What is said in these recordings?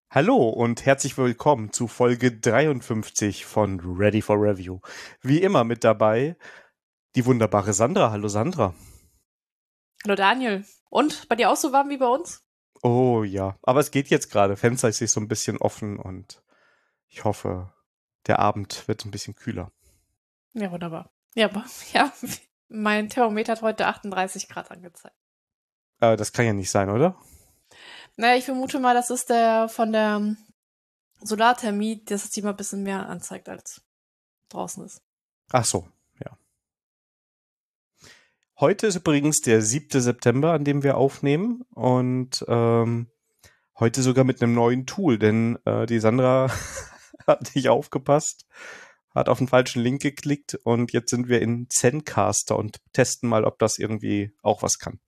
Hallo und herzlich willkommen zu Folge 53 von Ready for Review. Wie immer mit dabei die wunderbare Sandra. Hallo Sandra. Hallo Daniel. Und bei dir auch so warm wie bei uns? Oh ja, aber es geht jetzt gerade. Fenster ist sich so ein bisschen offen und ich hoffe, der Abend wird ein bisschen kühler. Ja, wunderbar. Ja, ja, mein Thermometer hat heute 38 Grad angezeigt. Das kann ja nicht sein, oder? Naja, ich vermute mal, das ist der von der Solarthermie, dass es die mal ein bisschen mehr anzeigt, als draußen ist. Ach so, ja. Heute ist übrigens der 7. September, an dem wir aufnehmen und heute sogar mit einem neuen Tool, denn die Sandra hat nicht aufgepasst, hat auf den falschen Link geklickt und jetzt sind wir in Zencaster und testen mal, ob das irgendwie auch was kann.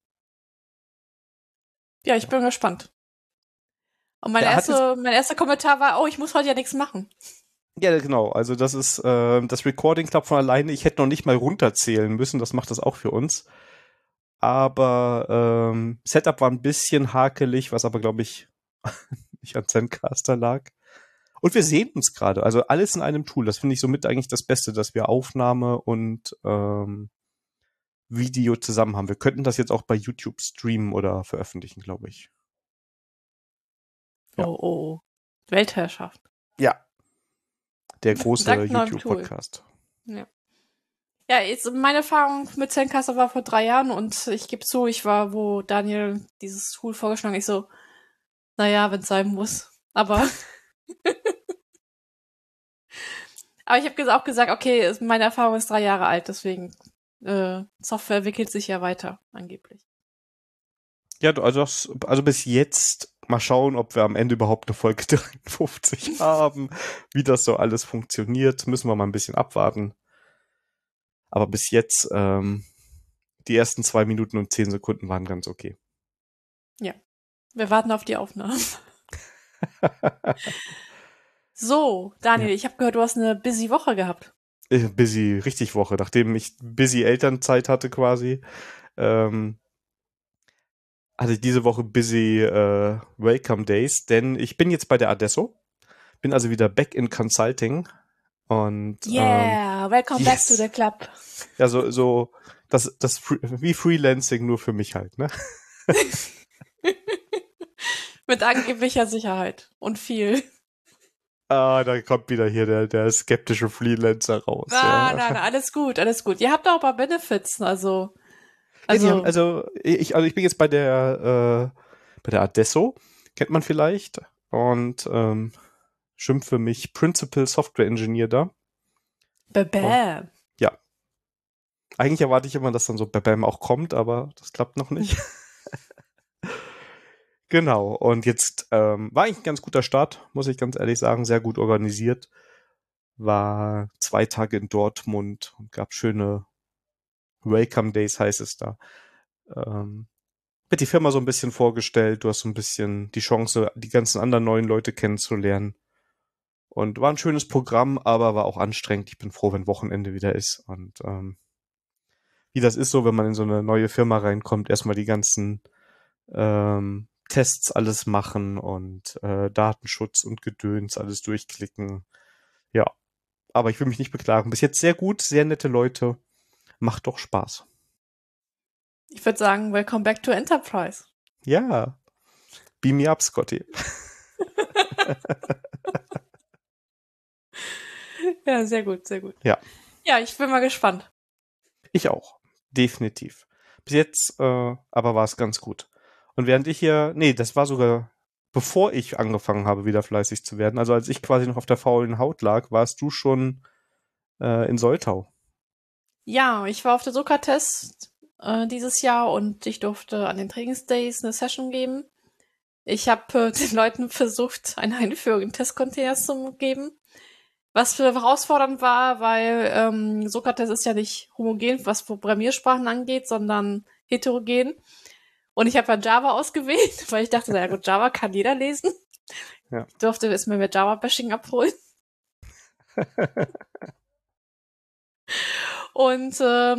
Ja, ich bin gespannt. Und Ja, mein erster Kommentar war, oh, ich muss heute ja nichts machen. ja genau, also das ist, das Recording klappt von alleine. Ich hätte noch nicht mal runterzählen müssen, das macht das auch für uns. Aber Setup war ein bisschen hakelig, was aber, glaube ich, nicht an Zencaster lag. Und wir sehen uns gerade, also alles in einem Tool. Das finde ich somit eigentlich das Beste, dass wir Aufnahme und Video zusammen haben. Wir könnten das jetzt auch bei YouTube streamen oder veröffentlichen, glaube ich. Ja. Oh, oh, oh. Weltherrschaft. Ja, der große Dank neuem Tool. YouTube-Podcast. Ja. Ja, jetzt meine Erfahrung mit Zencaster war vor 3 Jahren und ich gebe zu, ich war, wo Daniel dieses Tool vorgeschlagen hat, ich so, naja, wenn es sein muss. Aber ich habe auch gesagt, okay, meine Erfahrung ist 3 Jahre alt, deswegen Software entwickelt sich ja weiter, angeblich. Ja, also bis jetzt mal schauen, ob wir am Ende überhaupt eine Folge 53 haben, wie das so alles funktioniert, müssen wir mal ein bisschen abwarten. Aber bis jetzt, die ersten 2 Minuten und 10 Sekunden waren ganz okay. Ja, wir warten auf die Aufnahmen. So, Daniel, Ja. ich habe gehört, du hast eine busy Woche gehabt. Busy, richtig Woche, nachdem ich busy Elternzeit hatte quasi, ähm, hatte ich diese Woche busy Welcome Days, denn ich bin jetzt bei der Adesso, bin also wieder back in Consulting und Yeah, welcome back to yes, the club. ja so das wie Freelancing nur für mich halt, ne? Mit angeblicher Sicherheit und viel. Ah, da kommt wieder hier der skeptische Freelancer raus, ja. Nein, alles gut, alles gut. Ihr habt auch ein paar Benefits, also, Ja, die haben, also, also ich bin jetzt bei der Adesso, kennt man vielleicht, und schimpfe mich Principal Software Engineer da. Und bäm. ja, eigentlich erwarte ich immer, dass dann so Bam auch kommt, aber das klappt noch nicht. Genau, und jetzt war eigentlich ein ganz guter Start, muss ich ganz ehrlich sagen, sehr gut organisiert. War 2 Tage in Dortmund und gab schöne Welcome Days, heißt es da. Ähm, Wird die Firma so ein bisschen vorgestellt, du hast so ein bisschen die Chance, die ganzen anderen neuen Leute kennenzulernen. Und war ein schönes Programm, aber war auch anstrengend. Ich bin froh, wenn Wochenende wieder ist. Und wie das ist so, wenn man in so eine neue Firma reinkommt, erstmal die ganzen Tests alles machen und Datenschutz und Gedöns alles durchklicken. Ja, aber ich will mich nicht beklagen. Bis jetzt sehr gut, sehr nette Leute. Macht doch Spaß. Ich würde sagen, welcome back to Enterprise. Ja, beam me up, Scotty. Ja, sehr gut, sehr gut. Ja, Ja, ich bin mal gespannt. ich auch. Definitiv. Bis jetzt aber war es ganz gut. Und während ich hier, nee, das war sogar bevor ich angefangen habe, wieder fleißig zu werden. Also als ich quasi noch auf der faulen Haut lag, warst du schon in Soltau. Ja, ich war auf der Sokrates dieses Jahr und ich durfte an den Trainingsdays eine Session geben. Ich habe den Leuten versucht, eine Einführung in Testcontainers zu geben. Was für herausfordernd war, weil Sokrates ist ja nicht homogen, was Programmiersprachen angeht, sondern heterogen. Und ich habe dann Java ausgewählt, weil ich dachte, na ja gut, Java kann jeder lesen. Ja. Ich durfte es mir mit Java-Bashing abholen. Und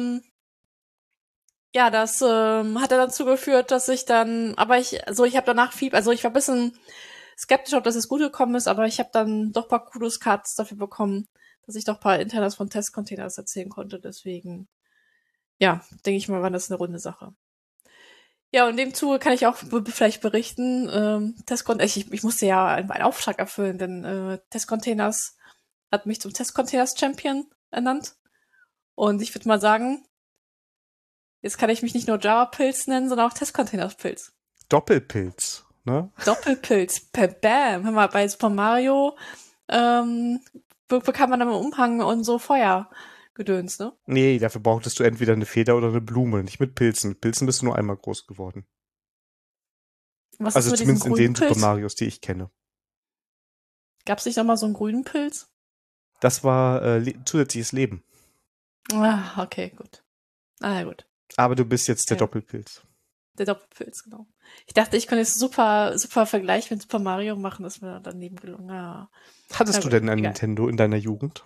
ja, das hat dann dazu geführt, dass ich dann, ich habe danach Fieber, also ich war ein bisschen skeptisch, ob das jetzt gut gekommen ist, aber ich habe dann doch ein paar Kudos-Cards dafür bekommen, dass ich doch ein paar Internas von Testcontainers erzählen konnte. Deswegen, ja, denke ich mal, war das eine runde Sache. Ja, und in dem Zuge kann ich auch vielleicht berichten, ich musste ja einen Auftrag erfüllen, denn Testcontainers hat mich zum Testcontainers-Champion ernannt. Und ich würde mal sagen, jetzt kann ich mich nicht nur Java-Pilz nennen, sondern auch Testcontainers-Pilz. Doppelpilz, ne? Doppelpilz, bam. Hör mal, bei Super Mario bekam man dann im Umhang und so Feuergedöns, ne? Nee, dafür brauchtest du entweder eine Feder oder eine Blume, nicht mit Pilzen. Mit Pilzen bist du nur einmal groß geworden. Was ist Also mit diesem zumindest in grünen den Super Pilz? Marios, die ich kenne. Gab's nicht noch mal so einen grünen Pilz? Das war zusätzliches Leben. Ah, okay, gut. Ah, ja, gut. Aber du bist jetzt der Ja. Doppelpilz. Der Doppelpilz, genau. Ich dachte, ich könnte jetzt super Vergleich mit Super Mario machen, das ist mir daneben gelungen. Ah. Hattest Na du gut, denn ein egal. Nintendo in deiner Jugend?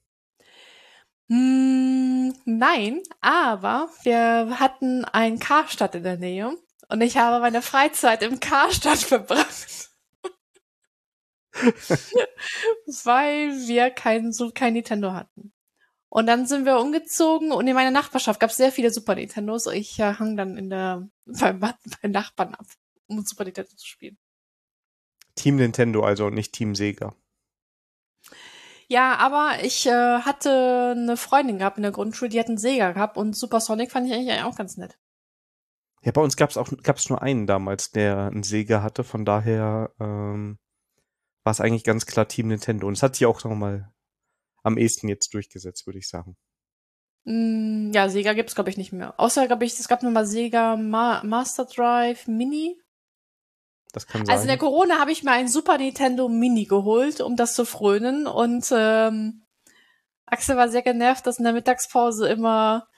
Nein, aber wir hatten einen Karstadt in der Nähe und ich habe meine Freizeit im Karstadt verbracht, weil wir kein Nintendo hatten. Und dann sind wir umgezogen und in meiner Nachbarschaft gab es sehr viele Super Nintendos. Ich hang dann beim Nachbarn ab, um Super Nintendo zu spielen. Team Nintendo also und nicht Team Sega. Ja, aber ich hatte eine Freundin gehabt in der Grundschule, die hat einen Sega gehabt und Super Sonic fand ich eigentlich auch ganz nett. Ja, bei uns gab's nur einen damals, der einen Sega hatte. Von daher war es eigentlich ganz klar Team Nintendo. Und es hat sich auch nochmal am ehesten jetzt durchgesetzt, würde ich sagen. Ja, Sega gibt's glaube ich nicht mehr. Außer glaube ich, es gab noch mal Sega Master Drive Mini. Das kann Also in der sein. Corona habe ich mir einen Super Nintendo Mini geholt, um das zu frönen. Und Axel war sehr genervt, dass in der Mittagspause immer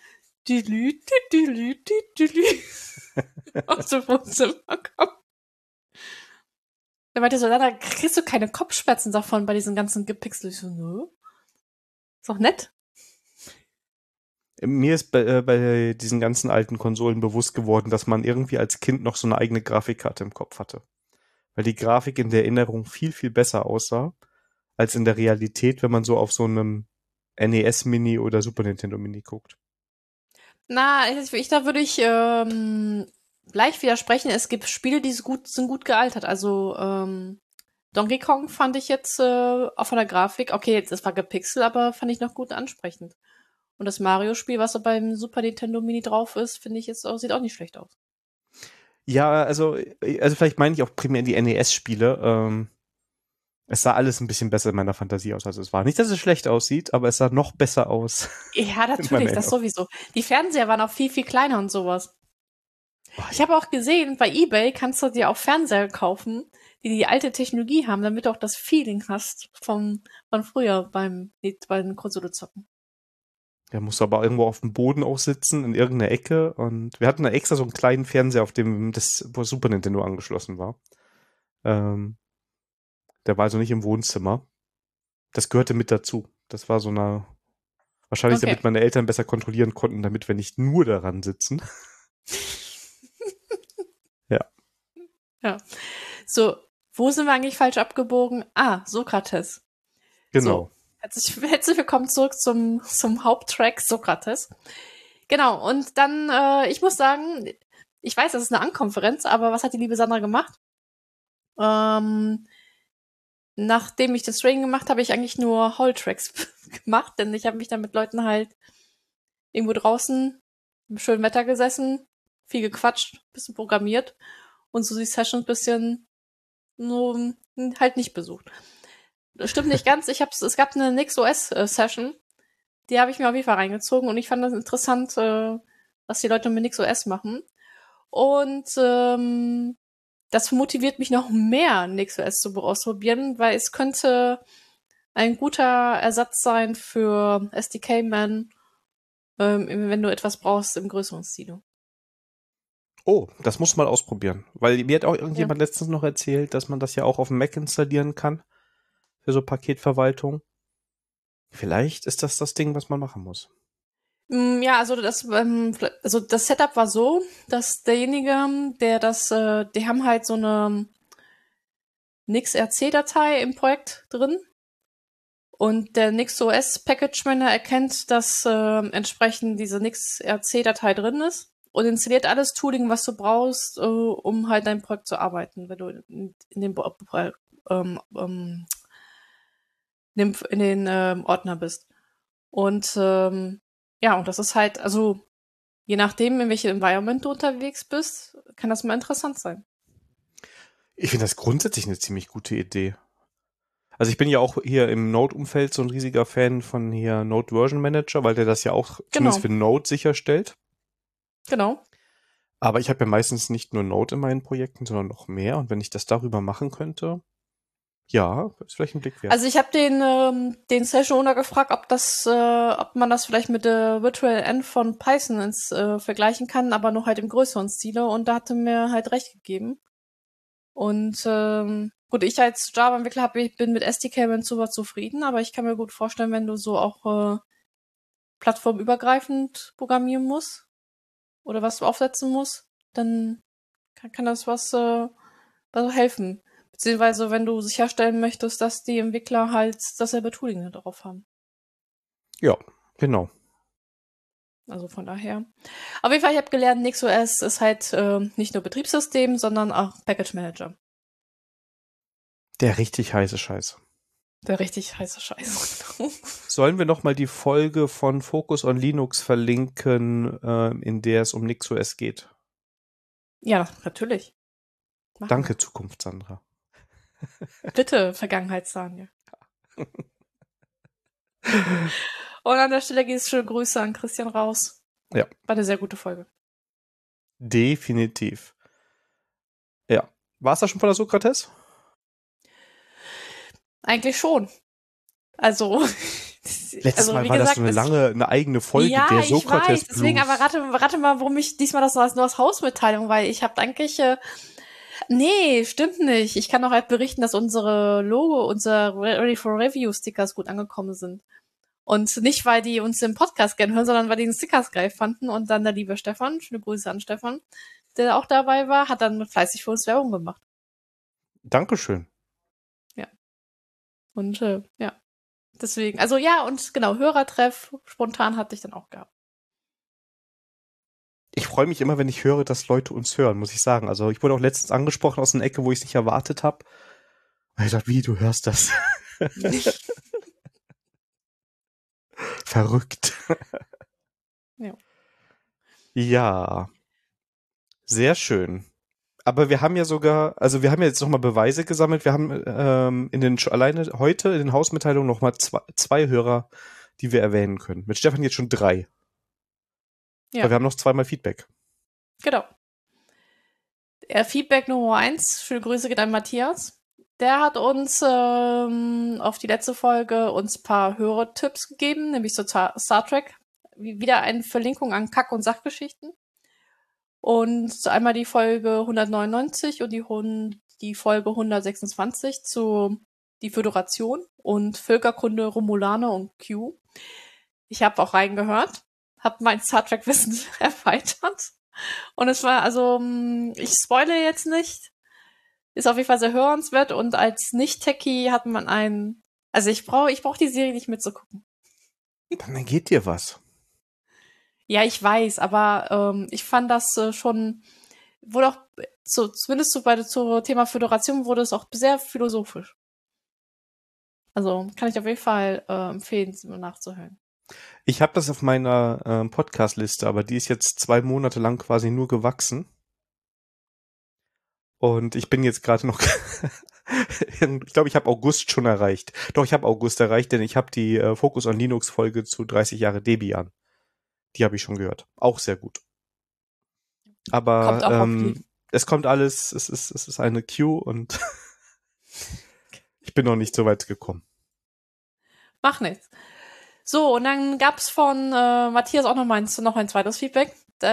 Dülü aus dem Wohnzimmer kommt. Er meinte so, da kriegst du keine Kopfschmerzen davon bei diesen ganzen Gepixel. Ich so, nö. Ist doch nett. Mir ist bei diesen ganzen alten Konsolen bewusst geworden, dass man irgendwie als Kind noch so eine eigene Grafikkarte im Kopf hatte. Weil die Grafik in der Erinnerung viel, viel besser aussah, als in der Realität, wenn man so auf so einem NES Mini oder Super Nintendo Mini guckt. Da würde ich leicht widersprechen. Es gibt Spiele, die sind gut gealtert. Also Donkey Kong fand ich jetzt auch von der Grafik, okay, das war gepixelt, aber fand ich noch gut ansprechend. Und das Mario-Spiel, was so beim Super Nintendo Mini drauf ist, finde ich jetzt auch, sieht auch nicht schlecht aus. Ja, also vielleicht meine ich auch primär die NES-Spiele. Es sah alles ein bisschen besser in meiner Fantasie aus, als es war. Nicht, dass es schlecht aussieht, aber es sah noch besser aus Ja, in meiner natürlich, das Erinnerung. sowieso. Die Fernseher waren auch viel, viel kleiner und sowas. Oh, Ich habe auch gesehen, bei eBay kannst du dir auch Fernseher kaufen, die alte Technologie haben, damit du auch das Feeling hast von früher beim Konsole zocken. der musste aber irgendwo auf dem Boden auch sitzen, in irgendeiner Ecke. Und wir hatten da extra so einen kleinen Fernseher, wo Super Nintendo angeschlossen war. Ähm, Der war also nicht im Wohnzimmer. Das gehörte mit dazu. Das war so eine, wahrscheinlich Okay. damit meine Eltern besser kontrollieren konnten, damit wir nicht nur daran sitzen. Ja, Ja. So, wo sind wir eigentlich falsch abgebogen? Ah, Sokrates. genau. So, herzlich willkommen zurück zum Haupttrack Sokrates. Genau, und dann, ich muss sagen, ich weiß, das ist eine Ankonferenz, aber was hat die liebe Sandra gemacht? Nachdem ich das Training gemacht habe, habe ich eigentlich nur Hall-Tracks gemacht, denn ich habe mich dann mit Leuten halt irgendwo draußen im schönen Wetter gesessen, viel gequatscht, bisschen programmiert und so die Sessions bisschen so halt nicht besucht. Das stimmt nicht ganz. Es gab eine NixOS Session, die habe ich mir auf jeden Fall reingezogen und ich fand das interessant, was die Leute mit NixOS machen. Und das motiviert mich noch mehr, NixOS auszuprobieren, weil es könnte ein guter Ersatz sein für SDK-Man, wenn du etwas brauchst im größeren Stile. Oh, das muss man ausprobieren. Weil mir hat auch Ja. irgendjemand letztens noch erzählt, dass man das ja auch auf dem Mac installieren kann. Für so Paketverwaltung. Vielleicht ist das Ding, was man machen muss. Ja, also das Setup war so, dass derjenige, der die haben halt so eine NixRC-Datei im Projekt drin. Und der NixOS Package Manager erkennt, dass entsprechend diese NixRC-Datei drin ist und installiert alles Tooling, was du brauchst, um halt dein Projekt zu arbeiten, wenn du in dem in den Ordner bist. Und ja, und das ist halt, also je nachdem, in welchem Environment du unterwegs bist, kann das mal interessant sein. Ich finde das grundsätzlich eine ziemlich gute Idee. Also ich bin ja auch hier im Node-Umfeld so ein riesiger Fan von hier Node Version Manager, weil der das ja auch zumindest für Node sicherstellt. Genau. Aber ich habe ja meistens nicht nur Node in meinen Projekten, sondern noch mehr. Und wenn ich das darüber machen könnte, ja, ist vielleicht ein Blick wert. Also ich habe den Session Owner gefragt, ob man das vielleicht mit der Virtual End von Python vergleichen kann, aber noch halt im größeren Stile. Und da hatte mir halt recht gegeben. Und gut, ich als Java-Entwickler bin mit SDK super zufrieden, aber ich kann mir gut vorstellen, wenn du so auch plattformübergreifend programmieren musst oder was du aufsetzen musst, dann kann das was helfen. Beziehungsweise, wenn du sicherstellen möchtest, dass die Entwickler halt dasselbe Tooling darauf haben. Ja, genau. Also von daher. Auf jeden Fall, ich habe gelernt, NixOS ist halt nicht nur Betriebssystem, sondern auch Package Manager. Der richtig heiße Scheiß. Der richtig heiße Scheiß. Sollen wir nochmal die Folge von Focus on Linux verlinken, in der es um NixOS geht? Ja, natürlich. Machen Danke, wir. Zukunft, Sandra. Bitte, Vergangenheits-Daniel. Und an der Stelle geht es schöne Grüße an Christian raus. Ja. War eine sehr gute Folge. Definitiv. Ja. War es da schon von der Sokrates? Eigentlich schon. Also, Letztes Mal war das so eine eigene Folge, ja, der Sokrates ich weiß, deswegen, aber rate mal, warum ich diesmal das nur als Hausmitteilung, weil ich habe eigentlich, nee, stimmt nicht. Ich kann auch halt berichten, dass unsere Ready for Review Stickers gut angekommen sind. Und nicht, weil die uns im Podcast gerne hören, sondern weil die den Stickers geil fanden. Und dann der liebe Stefan, schöne Grüße an Stefan, der auch dabei war, hat dann fleißig für uns Werbung gemacht. Dankeschön. Ja. Und ja. Deswegen, also ja, und genau, Hörertreff, spontan hatte ich dann auch gehabt. Ich freue mich immer, wenn ich höre, dass Leute uns hören, muss ich sagen. Also ich wurde auch letztens angesprochen aus einer Ecke, wo ich es nicht erwartet habe. Ich dachte, wie, du hörst das? Verrückt. Ja. Ja. Sehr schön. Aber wir haben ja sogar, also wir haben ja jetzt nochmal Beweise gesammelt. Wir haben alleine heute in den Hausmitteilungen nochmal zwei Hörer, die wir erwähnen können. Mit Stefan jetzt schon 3. Ja. Weil wir haben noch 2-mal Feedback. Genau. Feedback Nummer 1, schöne Grüße geht an Matthias. Der hat uns auf die letzte Folge uns ein paar Hörertipps gegeben, nämlich so Star Trek. Wieder eine Verlinkung an Kack- und Sachgeschichten. Und einmal die Folge 199 und die Folge 126 zu die Föderation und Völkerkunde Romulaner und Q. Ich habe auch reingehört, habe mein Star Trek-Wissen erweitert. Und es war, also, ich spoile jetzt nicht, ist auf jeden Fall sehr hörenswert und als Nicht-Techie hat man also ich brauch die Serie nicht mitzugucken. Dann geht dir was. Ja, ich weiß, aber ich fand das schon, wurde auch, zumindest zum Thema Föderation wurde es auch sehr philosophisch. Also kann ich auf jeden Fall empfehlen, es mal nachzuhören. Ich habe das auf meiner Podcast-Liste, aber die ist jetzt 2 Monate lang quasi nur gewachsen. Und ich bin jetzt gerade noch, ich glaube, ich habe August schon erreicht. Doch, ich habe August erreicht, denn ich habe die Focus on Linux Folge zu 30 Jahre Debian. Die habe ich schon gehört. Auch sehr gut. Aber Kommt auch auf die. es kommt alles, es ist eine Queue und ich bin noch nicht so weit gekommen. Mach nichts. So, und dann gab's von Matthias auch noch ein zweites Feedback.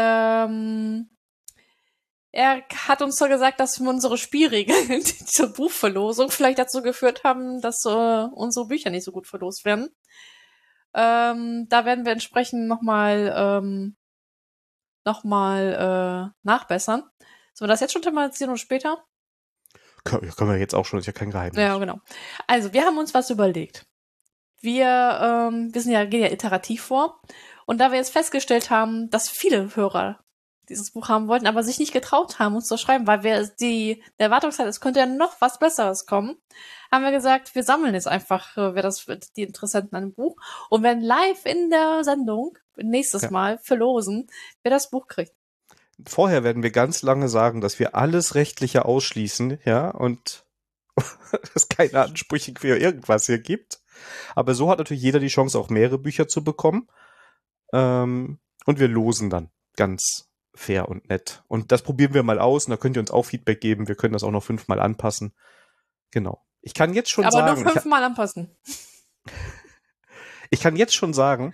Er hat uns so gesagt, dass unsere Spielregeln zur Buchverlosung vielleicht dazu geführt haben, dass unsere Bücher nicht so gut verlost werden. Da werden wir entsprechend nochmal nachbessern. Sollen wir das jetzt schon thematisieren oder später? Können wir jetzt auch schon, ist ja kein Geheimnis. Ja, genau. Also, wir haben uns was überlegt. Wir gehen ja iterativ vor. Und da wir jetzt festgestellt haben, dass viele Hörer dieses Buch haben wollten, aber sich nicht getraut haben, uns zu schreiben, weil der Erwartungszeit, es könnte ja noch was Besseres kommen, haben wir gesagt, wir sammeln jetzt einfach, die Interessenten an dem Buch und werden live in der Sendung nächstes Mal verlosen, wer das Buch kriegt. Vorher werden wir ganz lange sagen, dass wir alles Rechtliche ausschließen, ja, und es keine Ansprüche für irgendwas hier gibt. Aber so hat natürlich jeder die Chance, auch mehrere Bücher zu bekommen. Und wir losen dann ganz fair und nett. Und das probieren wir mal aus und da könnt ihr uns auch Feedback geben. Wir können das auch noch 5-mal anpassen. Genau. Ich kann jetzt schon sagen. Aber nur 5-mal anpassen. Ich kann jetzt schon sagen,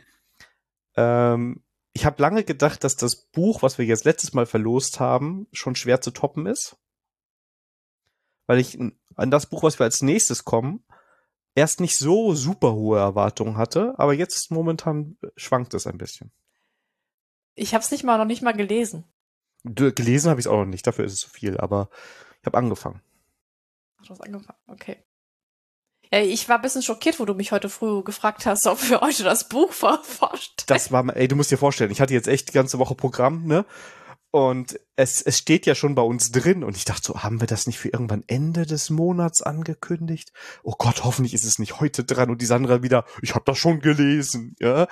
ich habe lange gedacht, dass das Buch, was wir jetzt letztes Mal verlost haben, schon schwer zu toppen ist. Weil ich an das Buch, was wir als nächstes kommen, erst nicht so super hohe Erwartungen hatte, aber jetzt momentan schwankt es ein bisschen. Ich habe es noch nicht mal gelesen. Gelesen habe ich es auch noch nicht, dafür ist es zu viel, aber ich habe angefangen. Ach, du hast angefangen, okay. Ja, ich war ein bisschen schockiert, wo du mich heute früh gefragt hast, ob wir heute das Buch vorstellen. Das war, du musst dir vorstellen, ich hatte jetzt echt die ganze Woche Programm, ne? Und es steht ja schon bei uns drin und ich dachte so, haben wir das nicht für irgendwann Ende des Monats angekündigt? Oh Gott, hoffentlich ist es nicht heute dran und die Sandra wieder, ich habe das schon gelesen, ja?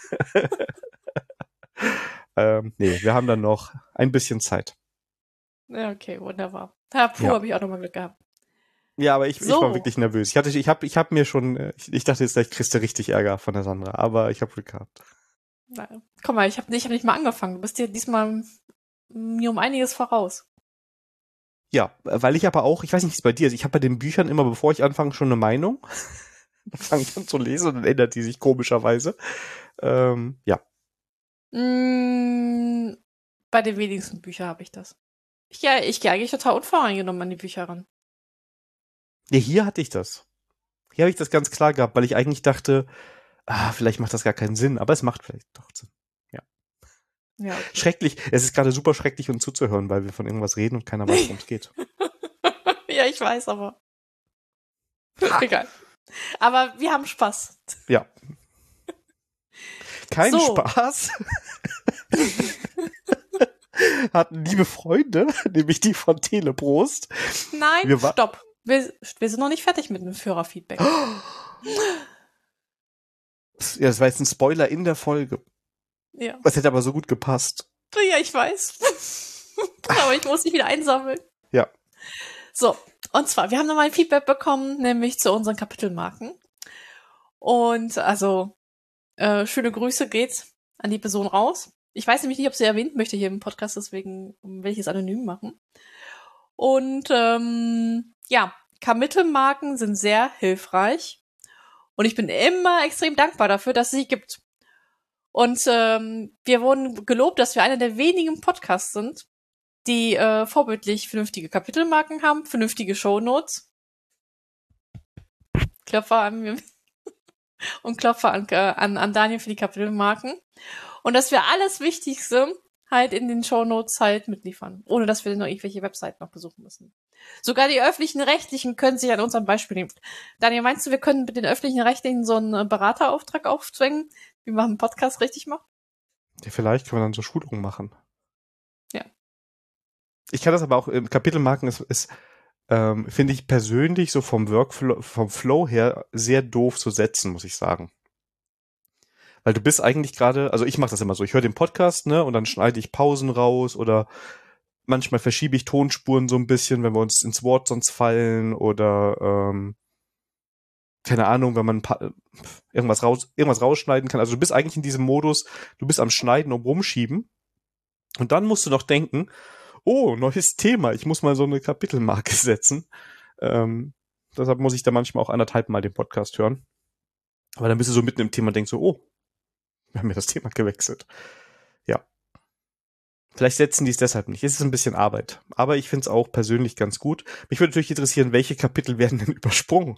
Nee, wir haben dann noch ein bisschen Zeit. Ja, okay, wunderbar. Habe ich auch nochmal Glück gehabt. Ja, aber ich war wirklich nervös. Ich hab mir schon, ich dachte jetzt, vielleicht kriegst du richtig Ärger von der Sandra, aber ich habe Glück gehabt. Na, guck mal, ich hab nicht mal angefangen. Du bist dir diesmal mir um einiges voraus. Ja, weil ich aber auch, ich weiß nicht, wie es bei dir ist, ich habe bei den Büchern immer, bevor ich anfange, schon eine Meinung. Dann fange ich an zu lesen und dann ändert die sich komischerweise. Ja. Bei den wenigsten Büchern habe ich das. Ich gehe eigentlich total unvoreingenommen an die Bücher ran. Ja, hier hatte ich das. Hier habe ich das ganz klar gehabt, weil ich eigentlich dachte, vielleicht macht das gar keinen Sinn, aber es macht vielleicht doch Sinn. Ja. Ja, okay. Schrecklich. Es ist gerade super schrecklich, uns zuzuhören, weil wir von irgendwas reden und keiner weiß, worum es geht. Ja, ich weiß, aber egal. Aber wir haben Spaß. Ja. Kein Spaß hatten liebe Freunde, nämlich die von Teleprost. Nein, stopp. Wir sind noch nicht fertig mit dem Führerfeedback. Ja, das war jetzt ein Spoiler in der Folge. Ja. Das hätte aber so gut gepasst. Ja, ich weiß. Aber ich muss dich wieder einsammeln. Ja. So, und zwar, wir haben nochmal ein Feedback bekommen, nämlich zu unseren Kapitelmarken. Und also, schöne Grüße geht's an die Person raus. Ich weiß nämlich nicht, ob sie erwähnt möchte hier im Podcast, deswegen will ich es anonym machen. Und ja, Kapitelmarken sind sehr hilfreich. Und ich bin immer extrem dankbar dafür, dass es sie gibt. Und wir wurden gelobt, dass wir einer der wenigen Podcasts sind, die vorbildlich vernünftige Kapitelmarken haben, vernünftige Shownotes. Klopfer an mir und Klopfer an Daniel für die Kapitelmarken. Und dass wir alles Wichtigste halt in den Shownotes halt mitliefern, ohne dass wir noch irgendwelche Webseiten noch besuchen müssen. Sogar die öffentlichen Rechtlichen können sich an unserem Beispiel nehmen. Daniel, meinst du, wir können mit den öffentlichen Rechtlichen so einen Beraterauftrag aufzwängen, wie man einen Podcast richtig macht? Ja, vielleicht können wir dann so Schulungen machen. Ja. Ich kann das aber auch, Kapitelmarken ist finde ich persönlich so vom Workflow, vom Flow her sehr doof zu setzen, muss ich sagen. Weil du bist eigentlich gerade, also ich mache das immer so, ich höre den Podcast, ne, und dann schneide ich Pausen raus oder manchmal verschiebe ich Tonspuren so ein bisschen, wenn wir uns ins Wort sonst fallen oder keine Ahnung, wenn man irgendwas rausschneiden kann. Also du bist eigentlich in diesem Modus, du bist am Schneiden und Rumschieben und dann musst du noch denken, oh, neues Thema, ich muss mal so eine Kapitelmarke setzen. Deshalb muss ich da manchmal auch 1,5 Mal den Podcast hören. Aber dann bist du so mitten im Thema und denkst so, oh, wir haben ja das Thema gewechselt. Ja. Vielleicht setzen die es deshalb nicht. Es ist ein bisschen Arbeit. Aber ich finde es auch persönlich ganz gut. Mich würde natürlich interessieren, welche Kapitel werden denn übersprungen?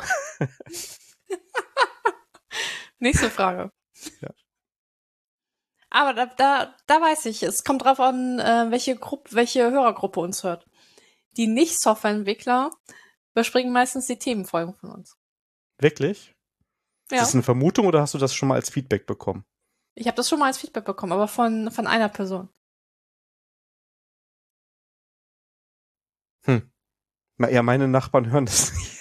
Nächste Frage. Ja. Aber da weiß ich, es kommt drauf an, welche Hörergruppe uns hört. Die Nicht-Softwareentwickler überspringen meistens die Themenfolgen von uns. Wirklich? Ist Ja. das eine Vermutung oder hast du das schon mal als Feedback bekommen? Ich habe das schon mal als Feedback bekommen, aber von einer Person. Ja, meine Nachbarn hören das nicht.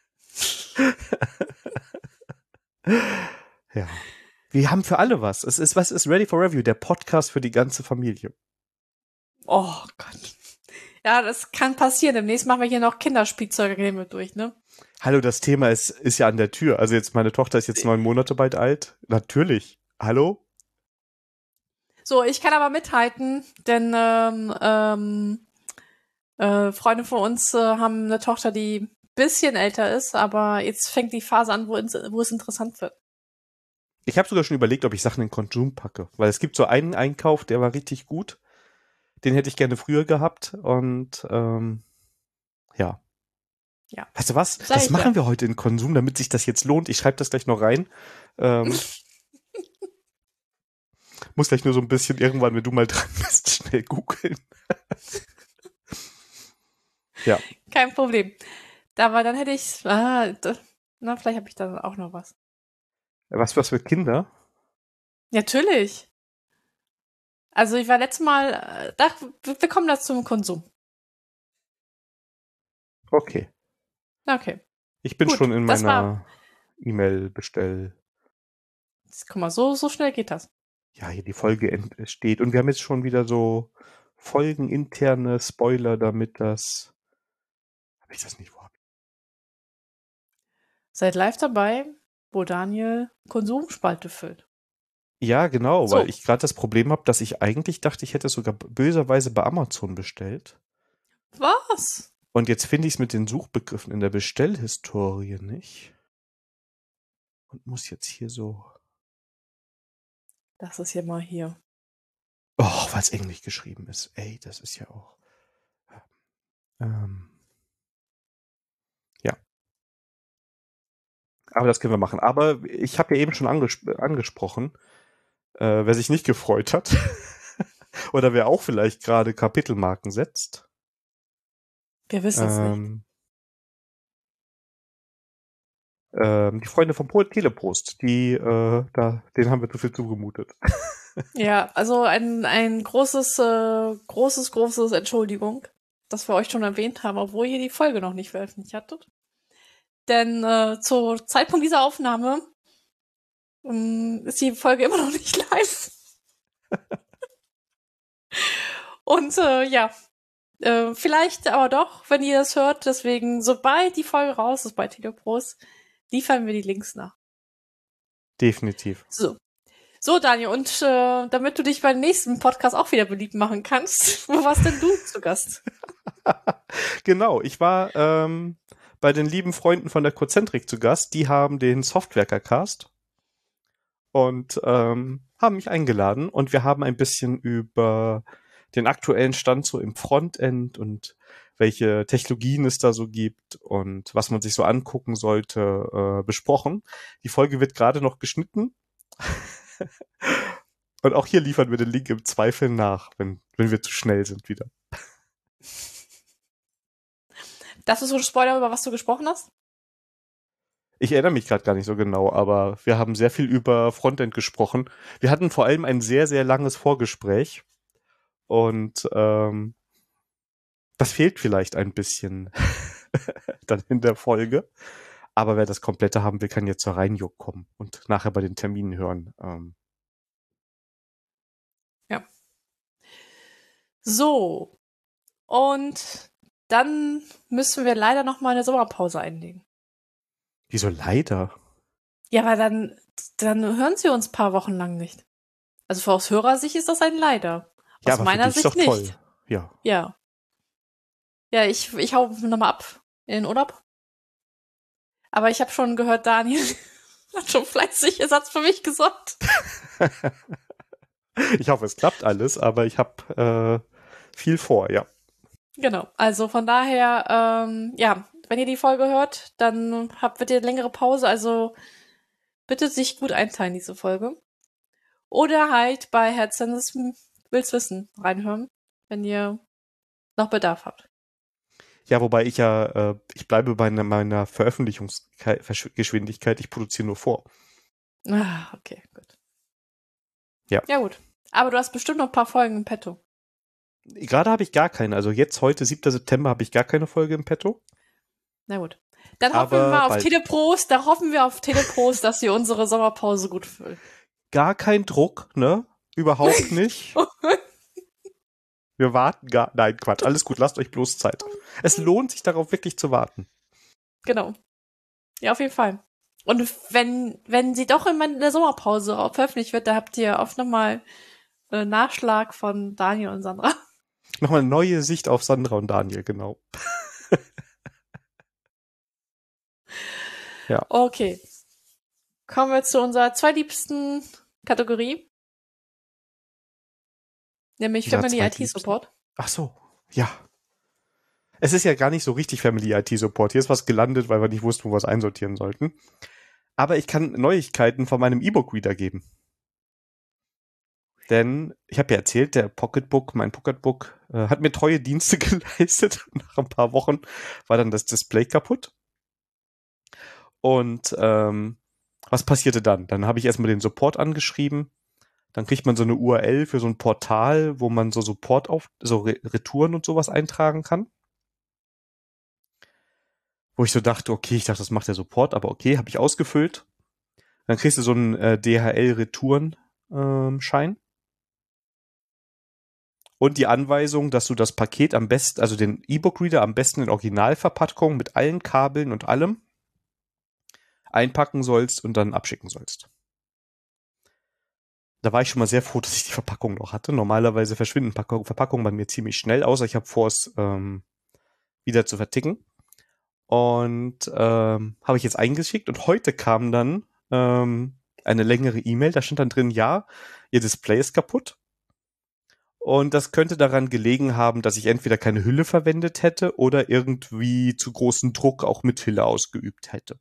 Ja. Wir haben für alle was. Was ist Ready for Review? Der Podcast für die ganze Familie. Oh Gott. Ja, das kann passieren. Demnächst machen wir hier noch Kinderspielzeuge mit durch, ne? Hallo, das Thema ist ja an der Tür. Also jetzt, meine Tochter ist jetzt 9 Monate bald alt. Natürlich. Hallo? So, ich kann aber mithalten, denn Freunde von uns haben eine Tochter, die ein bisschen älter ist, aber jetzt fängt die Phase an, wo es interessant wird. Ich habe sogar schon überlegt, ob ich Sachen in Konsum packe. Weil es gibt so einen Einkauf, der war richtig gut. Den hätte ich gerne früher gehabt. Und ja. Ja. Weißt du was? Sag Das ich machen ja. wir heute in Konsum, damit sich das jetzt lohnt. Ich schreibe das gleich noch rein. Muss gleich nur so ein bisschen irgendwann, wenn du mal dran bist, schnell googeln. Ja. Kein Problem. Aber dann hätte ich, vielleicht habe ich da auch noch was. Was für Kinder? Natürlich. Also ich war letztes Mal, wir kommen da zum Konsum. Okay. Okay. Ich bin Gut, schon in das meiner E-Mail-Bestell. Guck mal, so schnell geht das. Ja, hier die Folge steht. Und wir haben jetzt schon wieder so folgeninterne Spoiler, damit das. Habe ich das nicht vor? Seid live dabei, wo Daniel Konsumspalte füllt. Ja, genau, So. weil ich gerade das Problem habe, dass ich eigentlich dachte, ich hätte es sogar böserweise bei Amazon bestellt. Was? Und jetzt finde ich es mit den Suchbegriffen in der Bestellhistorie nicht. Und muss jetzt hier so. Das ist ja mal hier. Oh, weil es Englisch geschrieben ist. Ey, das ist ja auch. Ja. Aber das können wir machen. Aber ich habe ja eben schon angesprochen, wer sich nicht gefreut hat oder wer auch vielleicht gerade Kapitelmarken setzt. Wir wissen es nicht. Die Freunde vom Telepost, denen haben wir zu viel zugemutet. Ja, also ein großes Entschuldigung, dass wir euch schon erwähnt haben, obwohl ihr die Folge noch nicht veröffentlicht hattet. Denn zu Zeitpunkt dieser Aufnahme ist die Folge immer noch nicht live. Und vielleicht aber doch, wenn ihr das hört. Deswegen, sobald die Folge raus ist bei Telepost, liefern wir die Links nach. Definitiv. So, Daniel, und damit du dich beim nächsten Podcast auch wieder beliebt machen kannst, wo warst denn du zu Gast? Genau, ich war bei den lieben Freunden von der Cozentrik zu Gast. Die haben den Softwerker-Cast und haben mich eingeladen und wir haben ein bisschen über den aktuellen Stand so im Frontend und welche Technologien es da so gibt und was man sich so angucken sollte, besprochen. Die Folge wird gerade noch geschnitten. Und auch hier liefern wir den Link im Zweifel nach, wenn wir zu schnell sind wieder. Das ist so ein Spoiler, über was du gesprochen hast? Ich erinnere mich gerade gar nicht so genau, aber wir haben sehr viel über Frontend gesprochen. Wir hatten vor allem ein sehr, sehr langes Vorgespräch und das fehlt vielleicht ein bisschen dann in der Folge. Aber wer das Komplette haben will, kann jetzt zur Reinjuck kommen und nachher bei den Terminen hören. Ja. So. Und dann müssen wir leider noch mal eine Sommerpause einlegen. Wieso leider? Ja, weil dann hören sie uns ein paar Wochen lang nicht. Also aus Hörersicht ist das ein Leider. Ja, Aus aber für meiner dich ist Sicht doch nicht. toll. Ja. Ja. Ja, ich hau nochmal ab in den Urlaub. Aber ich habe schon gehört, Daniel hat schon fleißig Ersatz für mich gesorgt. Ich hoffe, es klappt alles, aber ich habe viel vor, ja. Genau. Also von daher, wenn ihr die Folge hört, dann wird ihr eine längere Pause. Also bitte sich gut einteilen, diese Folge. Oder halt bei Herzens will's wissen reinhören, wenn ihr noch Bedarf habt. Ja, wobei ich bleibe bei meiner Veröffentlichungsgeschwindigkeit, ich produziere nur vor. Ah, okay, gut. Ja. Ja, gut. Aber du hast bestimmt noch ein paar Folgen im Petto. Gerade habe ich gar keine, also jetzt heute, 7. September, habe ich gar keine Folge im Petto. Na gut. Dann hoffen wir Aber mal auf bald. Teleprost, dass sie unsere Sommerpause gut füllen. Gar kein Druck, ne? Überhaupt nicht. Wir warten nein, Quatsch, alles gut, lasst euch bloß Zeit. Es lohnt sich darauf wirklich zu warten. Genau. Ja, auf jeden Fall. Und wenn sie doch in der Sommerpause veröffentlicht wird, da habt ihr oft nochmal Nachschlag von Daniel und Sandra. Nochmal eine neue Sicht auf Sandra und Daniel, genau. Ja. Okay. Kommen wir zu unserer zweitliebsten Kategorie, nämlich Unser Family IT zweitliebsten. Support. Ach so, ja. Es ist ja gar nicht so richtig Family IT Support. Hier ist was gelandet, weil wir nicht wussten, wo wir es einsortieren sollten. Aber ich kann Neuigkeiten von meinem E-Book-Reader geben. Denn ich habe ja erzählt, mein Pocketbook hat mir treue Dienste geleistet. Nach ein paar Wochen war dann das Display kaputt. Und was passierte dann? Dann habe ich erstmal den Support angeschrieben. Dann kriegt man so eine URL für so ein Portal, wo man so Support so Retouren und sowas eintragen kann. Wo ich so dachte, okay, ich dachte, das macht der Support, aber okay, habe ich ausgefüllt. Dann kriegst du so einen DHL-Retouren-Schein. Und die Anweisung, dass du das Paket am besten, also den E-Book-Reader am besten in Originalverpackung mit allen Kabeln und allem einpacken sollst und dann abschicken sollst. Da war ich schon mal sehr froh, dass ich die Verpackung noch hatte. Normalerweise verschwinden Verpackungen bei mir ziemlich schnell, außer ich habe vor, es wieder zu verticken. Und habe ich jetzt eingeschickt und heute kam dann eine längere E-Mail, da stand dann drin, ja, ihr Display ist kaputt. Und das könnte daran gelegen haben, dass ich entweder keine Hülle verwendet hätte oder irgendwie zu großen Druck auch mit Hülle ausgeübt hätte.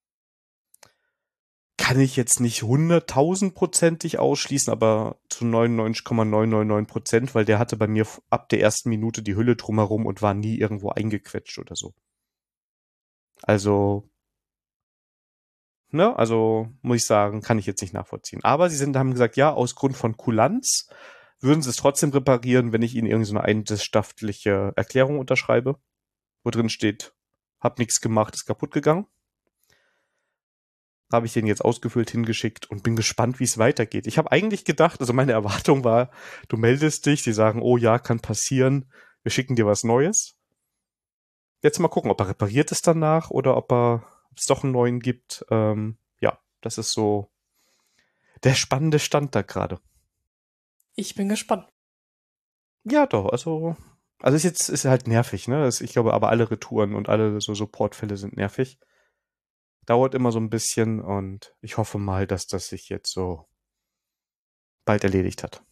Kann ich jetzt nicht 100.000%ig ausschließen, aber zu 99,999%, weil der hatte bei mir ab der ersten Minute die Hülle drumherum und war nie irgendwo eingequetscht oder so. Also, ne, also muss ich sagen, kann ich jetzt nicht nachvollziehen. Aber haben gesagt, ja, aus Grund von Kulanz würden sie es trotzdem reparieren, wenn ich ihnen irgendeine eidesstattliche Erklärung unterschreibe, wo drin steht, hab nichts gemacht, ist kaputt gegangen. Habe ich den jetzt ausgefüllt hingeschickt und bin gespannt, wie es weitergeht. Ich habe eigentlich gedacht, also meine Erwartung war, du meldest dich, die sagen, oh ja, kann passieren, wir schicken dir was Neues. Jetzt mal gucken, ob er repariert ist danach oder ob es doch einen neuen gibt. Ja, das ist so der spannende Stand da gerade. Ich bin gespannt. Ja, doch, also ist halt nervig, ne? Ich glaube, aber alle Retouren und alle so Supportfälle sind nervig. Dauert immer so ein bisschen und ich hoffe mal, dass das sich jetzt so bald erledigt hat.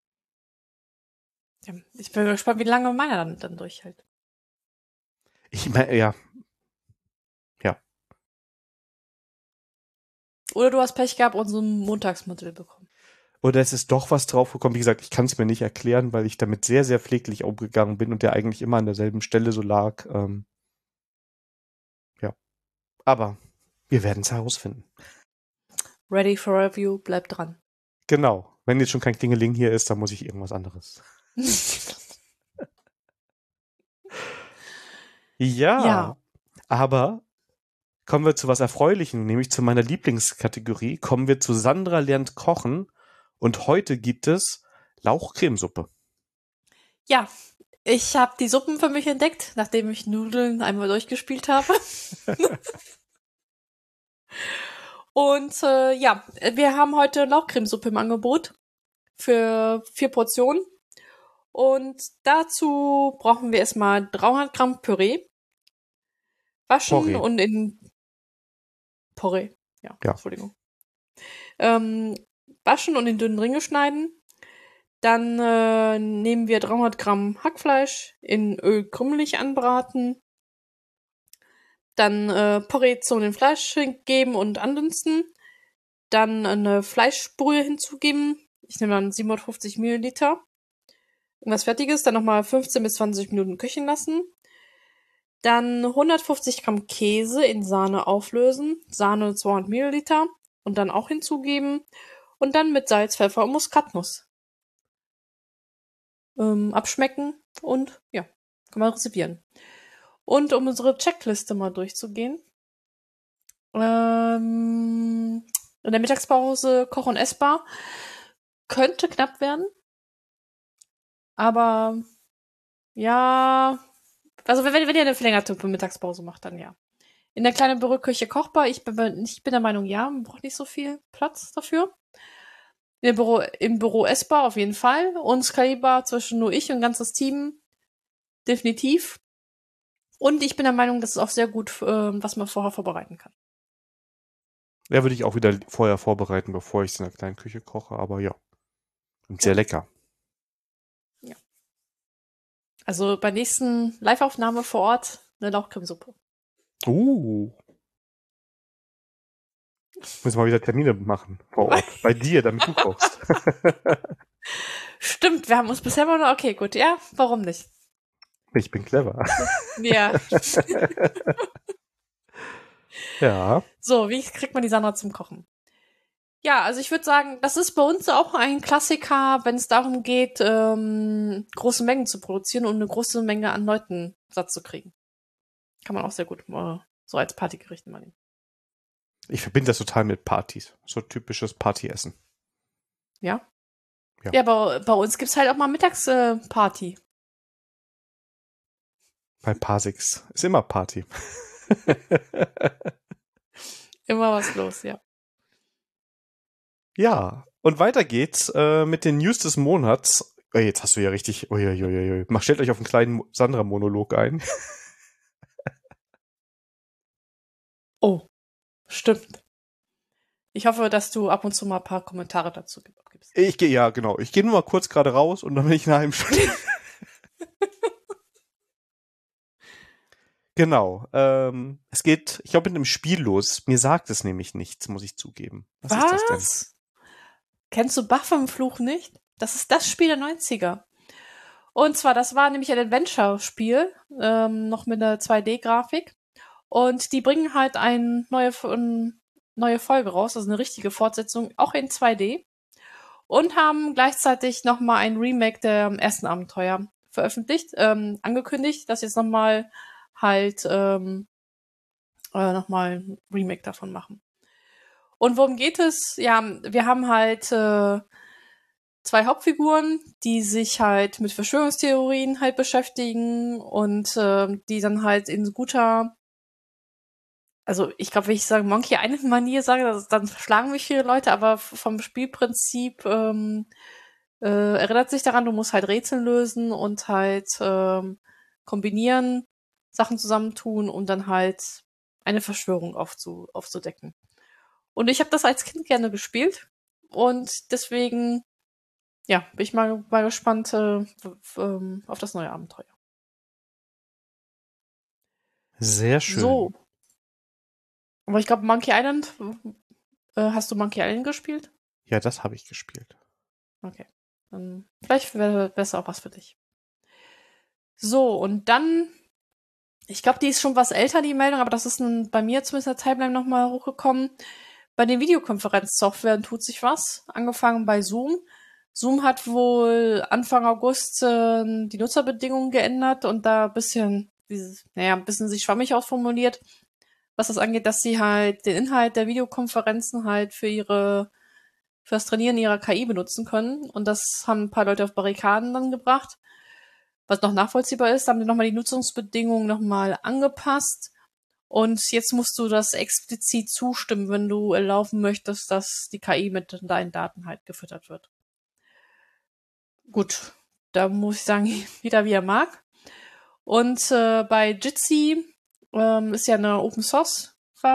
Ja, ich bin gespannt, wie lange meiner dann durchhält. Ich meine, ja. Oder du hast Pech gehabt und so ein Montagsmodell bekommen. Oder es ist doch was draufgekommen. Wie gesagt, ich kann es mir nicht erklären, weil ich damit sehr, sehr pfleglich umgegangen bin und der eigentlich immer an derselben Stelle so lag. Ja. Aber wir werden es herausfinden. Ready for Review, bleib dran. Genau. Wenn jetzt schon kein Klingeling hier ist, dann muss ich irgendwas anderes. Ja. Aber kommen wir zu was Erfreulichem, nämlich zu meiner Lieblingskategorie. Kommen wir zu Sandra lernt kochen. Und heute gibt es Lauchcremesuppe. Ja, ich habe die Suppen für mich entdeckt, nachdem ich Nudeln einmal durchgespielt habe. Und ja, wir haben heute Lauchcremesuppe im Angebot für 4 Portionen. Und dazu brauchen wir erstmal 300 Gramm Püree. Waschen Porree. und in Porree. Ja, Ja. Entschuldigung. Waschen und in dünnen Ringe schneiden. Dann nehmen wir 300 Gramm Hackfleisch in Öl krümelig anbraten. Dann Porree zu dem Fleisch geben und andünsten. Dann eine Fleischbrühe hinzugeben. Ich nehme dann 750 Milliliter. Irgendwas Fertiges. Dann nochmal 15 bis 20 Minuten köcheln lassen. Dann 150 Gramm Käse in Sahne auflösen, Sahne 200 Milliliter und dann auch hinzugeben und dann mit Salz, Pfeffer und Muskatnuss abschmecken und ja, kann man rezipieren. Und um unsere Checkliste mal durchzugehen, in der Mittagspause Koch- und Essbar könnte knapp werden, aber ja, also wenn ihr eine verlängerte Mittagspause macht, dann ja. In der kleinen Büroküche kochbar. Ich bin der Meinung, ja, man braucht nicht so viel Platz dafür. Im Büro essbar auf jeden Fall. Und skalierbar zwischen nur ich und ganzes Team definitiv. Und ich bin der Meinung, das ist auch sehr gut, was man vorher vorbereiten kann. Ja, würde ich auch wieder vorher vorbereiten, bevor ich es in der kleinen Küche koche, aber ja. Und sehr lecker. Ja. Also bei nächsten Live-Aufnahme vor Ort eine Lauchcremesuppe. Müssen wir mal wieder Termine machen vor Ort. Bei dir, damit du kochst. Stimmt, wir haben uns bisher mal noch, okay, gut, ja, warum nicht? Ich bin clever. Ja. Ja. So, wie kriegt man die Sandra zum Kochen? Ja, also ich würde sagen, das ist bei uns auch ein Klassiker, wenn es darum geht, große Mengen zu produzieren und eine große Menge an Leuten satt zu kriegen. Kann man auch sehr gut so als Partygericht mal nehmen. Ich verbinde das total mit Partys. So typisches Partyessen. Ja? Ja. Ja, aber bei uns gibt's halt auch mal Mittagsparty. Bei Pasix ist immer Party. Immer was los, ja. Ja, und weiter geht's mit den News des Monats. Oh, jetzt hast du ja richtig. Uiuiui. Stellt euch auf einen kleinen Sandra-Monolog ein. Oh, stimmt. Ich hoffe, dass du ab und zu mal ein paar Kommentare dazu gibst. Ich gehe nur mal kurz gerade raus und dann bin ich in einer halben Stunde. Genau. Es geht, ich glaube, mit einem Spiel los. Mir sagt es nämlich nichts, muss ich zugeben. Was ist das denn? Kennst du Baphomet-Fluch nicht? Das ist das Spiel der 90er. Und zwar, das war nämlich ein Adventure-Spiel, noch mit einer 2D-Grafik. Und die bringen halt eine neue Folge raus, also eine richtige Fortsetzung, auch in 2D. Und haben gleichzeitig nochmal ein Remake der ersten Abenteuer veröffentlicht, angekündigt, dass jetzt nochmal halt nochmal ein Remake davon machen. Und worum geht es? Ja, wir haben halt zwei Hauptfiguren, die sich halt mit Verschwörungstheorien halt beschäftigen und die dann halt in guter, also ich glaube, wenn ich sage Monkey Island Manier sage, dann schlagen mich viele Leute, aber vom Spielprinzip erinnert sich daran, du musst halt Rätsel lösen und halt kombinieren, Sachen zusammentun, um dann halt eine Verschwörung aufzudecken. Und ich habe das als Kind gerne gespielt und deswegen, ja, bin ich mal gespannt auf das neue Abenteuer. Sehr schön. So. Aber ich glaube, Monkey Island, hast du Monkey Island gespielt? Ja, das habe ich gespielt. Okay. Dann vielleicht wäre besser auch was für dich. So, und dann, ich glaube, die ist schon was älter, die Meldung, aber das ist bei mir zumindest in der Timeline nochmal hochgekommen. Bei den Videokonferenzsoftwaren tut sich was, angefangen bei Zoom. Zoom hat wohl Anfang August die Nutzerbedingungen geändert und da ein bisschen sich schwammig ausformuliert, was das angeht, dass sie halt den Inhalt der Videokonferenzen halt für das Trainieren ihrer KI benutzen können. Und das haben ein paar Leute auf Barrikaden dann gebracht. Was noch nachvollziehbar ist, haben die nochmal die Nutzungsbedingungen nochmal angepasst. Und jetzt musst du das explizit zustimmen, wenn du erlauben möchtest, dass die KI mit deinen Daten halt gefüttert wird. Gut, da muss ich sagen, jeder wie er mag. Und bei Jitsi ist ja eine Open Source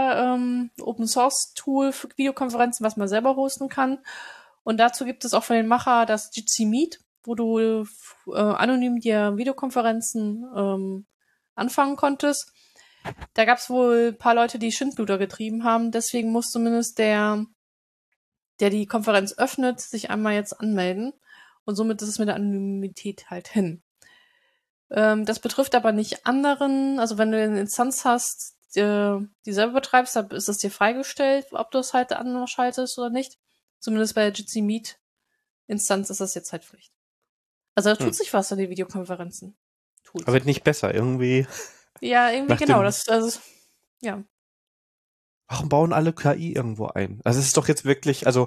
Tool für Videokonferenzen, was man selber hosten kann. Und dazu gibt es auch von den Macher das Jitsi Meet, wo du anonym dir Videokonferenzen anfangen konntest. Da gab es wohl ein paar Leute, die Schindluder getrieben haben. Deswegen muss zumindest der die Konferenz öffnet, sich einmal jetzt anmelden. Und somit ist es mit der Anonymität halt hin. Das betrifft aber nicht anderen. Also wenn du eine Instanz hast, die selber betreibst, dann ist es dir freigestellt, ob du es halt anschaltest oder nicht. Zumindest bei der Jitsi Meet Instanz ist das jetzt halt Pflicht. Also da tut sich was an den Videokonferenzen. Tut's. Aber nicht besser, irgendwie. Ja, irgendwie genau. Ja. Warum bauen alle KI irgendwo ein? Also es ist doch jetzt wirklich, also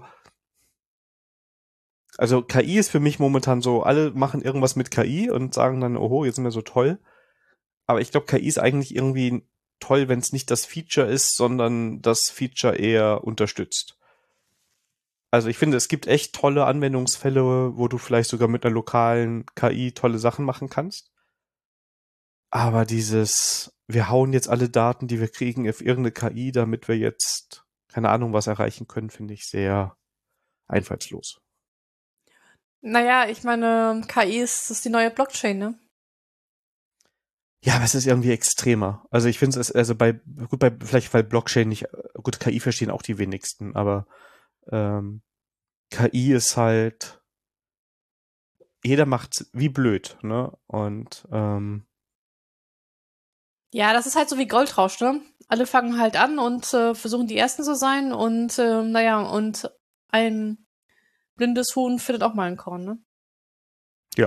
KI ist für mich momentan so, alle machen irgendwas mit KI und sagen dann, oho, jetzt sind wir so toll. Aber ich glaube, KI ist eigentlich irgendwie toll, wenn es nicht das Feature ist, sondern das Feature eher unterstützt. Also ich finde, es gibt echt tolle Anwendungsfälle, wo du vielleicht sogar mit einer lokalen KI tolle Sachen machen kannst. Aber wir hauen jetzt alle Daten, die wir kriegen, auf irgendeine KI, damit wir jetzt, keine Ahnung, was erreichen können, finde ich sehr einfallslos. Naja, ich meine, KI ist die neue Blockchain, ne? Ja, aber es ist irgendwie extremer. Also ich finde es, also vielleicht weil Blockchain nicht, gut, KI verstehen auch die wenigsten, aber KI ist halt, jeder macht's wie blöd, ne? Und ja, das ist halt so wie Goldrausch, ne? Alle fangen halt an und versuchen die Ersten zu sein und und ein blindes Huhn findet auch mal ein Korn, ne? ja.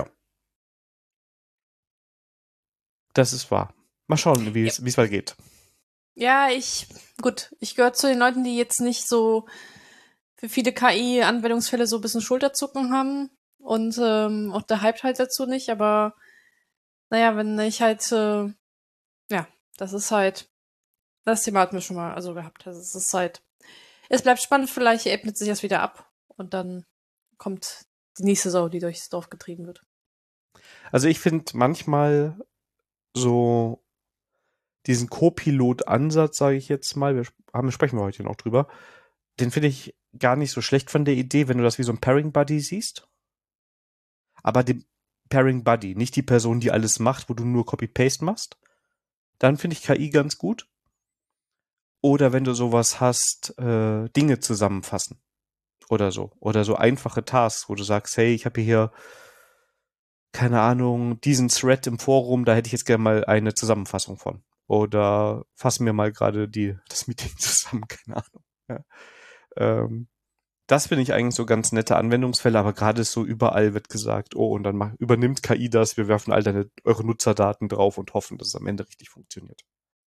Das ist wahr. Mal schauen, wie es weitergeht. Ja, ich gehöre zu den Leuten, die jetzt nicht so für viele KI-Anwendungsfälle so ein bisschen Schulterzucken haben und auch der Hype halt dazu nicht, aber naja, wenn ich halt, das ist halt, das Thema hatten wir schon mal also gehabt. Also es ist halt, es bleibt spannend, vielleicht ebnet sich das wieder ab und dann kommt die nächste Sau, die durchs Dorf getrieben wird. Also ich finde manchmal so diesen Co-Pilot-Ansatz, sage ich jetzt mal, sprechen wir heute noch drüber, den finde ich gar nicht so schlecht von der Idee, wenn du das wie so ein Pairing-Buddy siehst. Aber den Pairing-Buddy, nicht die Person, die alles macht, wo du nur Copy-Paste machst. Dann finde ich KI ganz gut. Oder wenn du sowas hast, Dinge zusammenfassen. Oder so. Oder so einfache Tasks, wo du sagst, hey, ich habe hier, keine Ahnung, diesen Thread im Forum, da hätte ich jetzt gerne mal eine Zusammenfassung von. Oder fassen wir mal gerade das Meeting zusammen, keine Ahnung. Ja. Das finde ich eigentlich so ganz nette Anwendungsfälle, aber gerade so überall wird gesagt, oh, und dann übernimmt KI das, wir werfen all eure Nutzerdaten drauf und hoffen, dass es am Ende richtig funktioniert.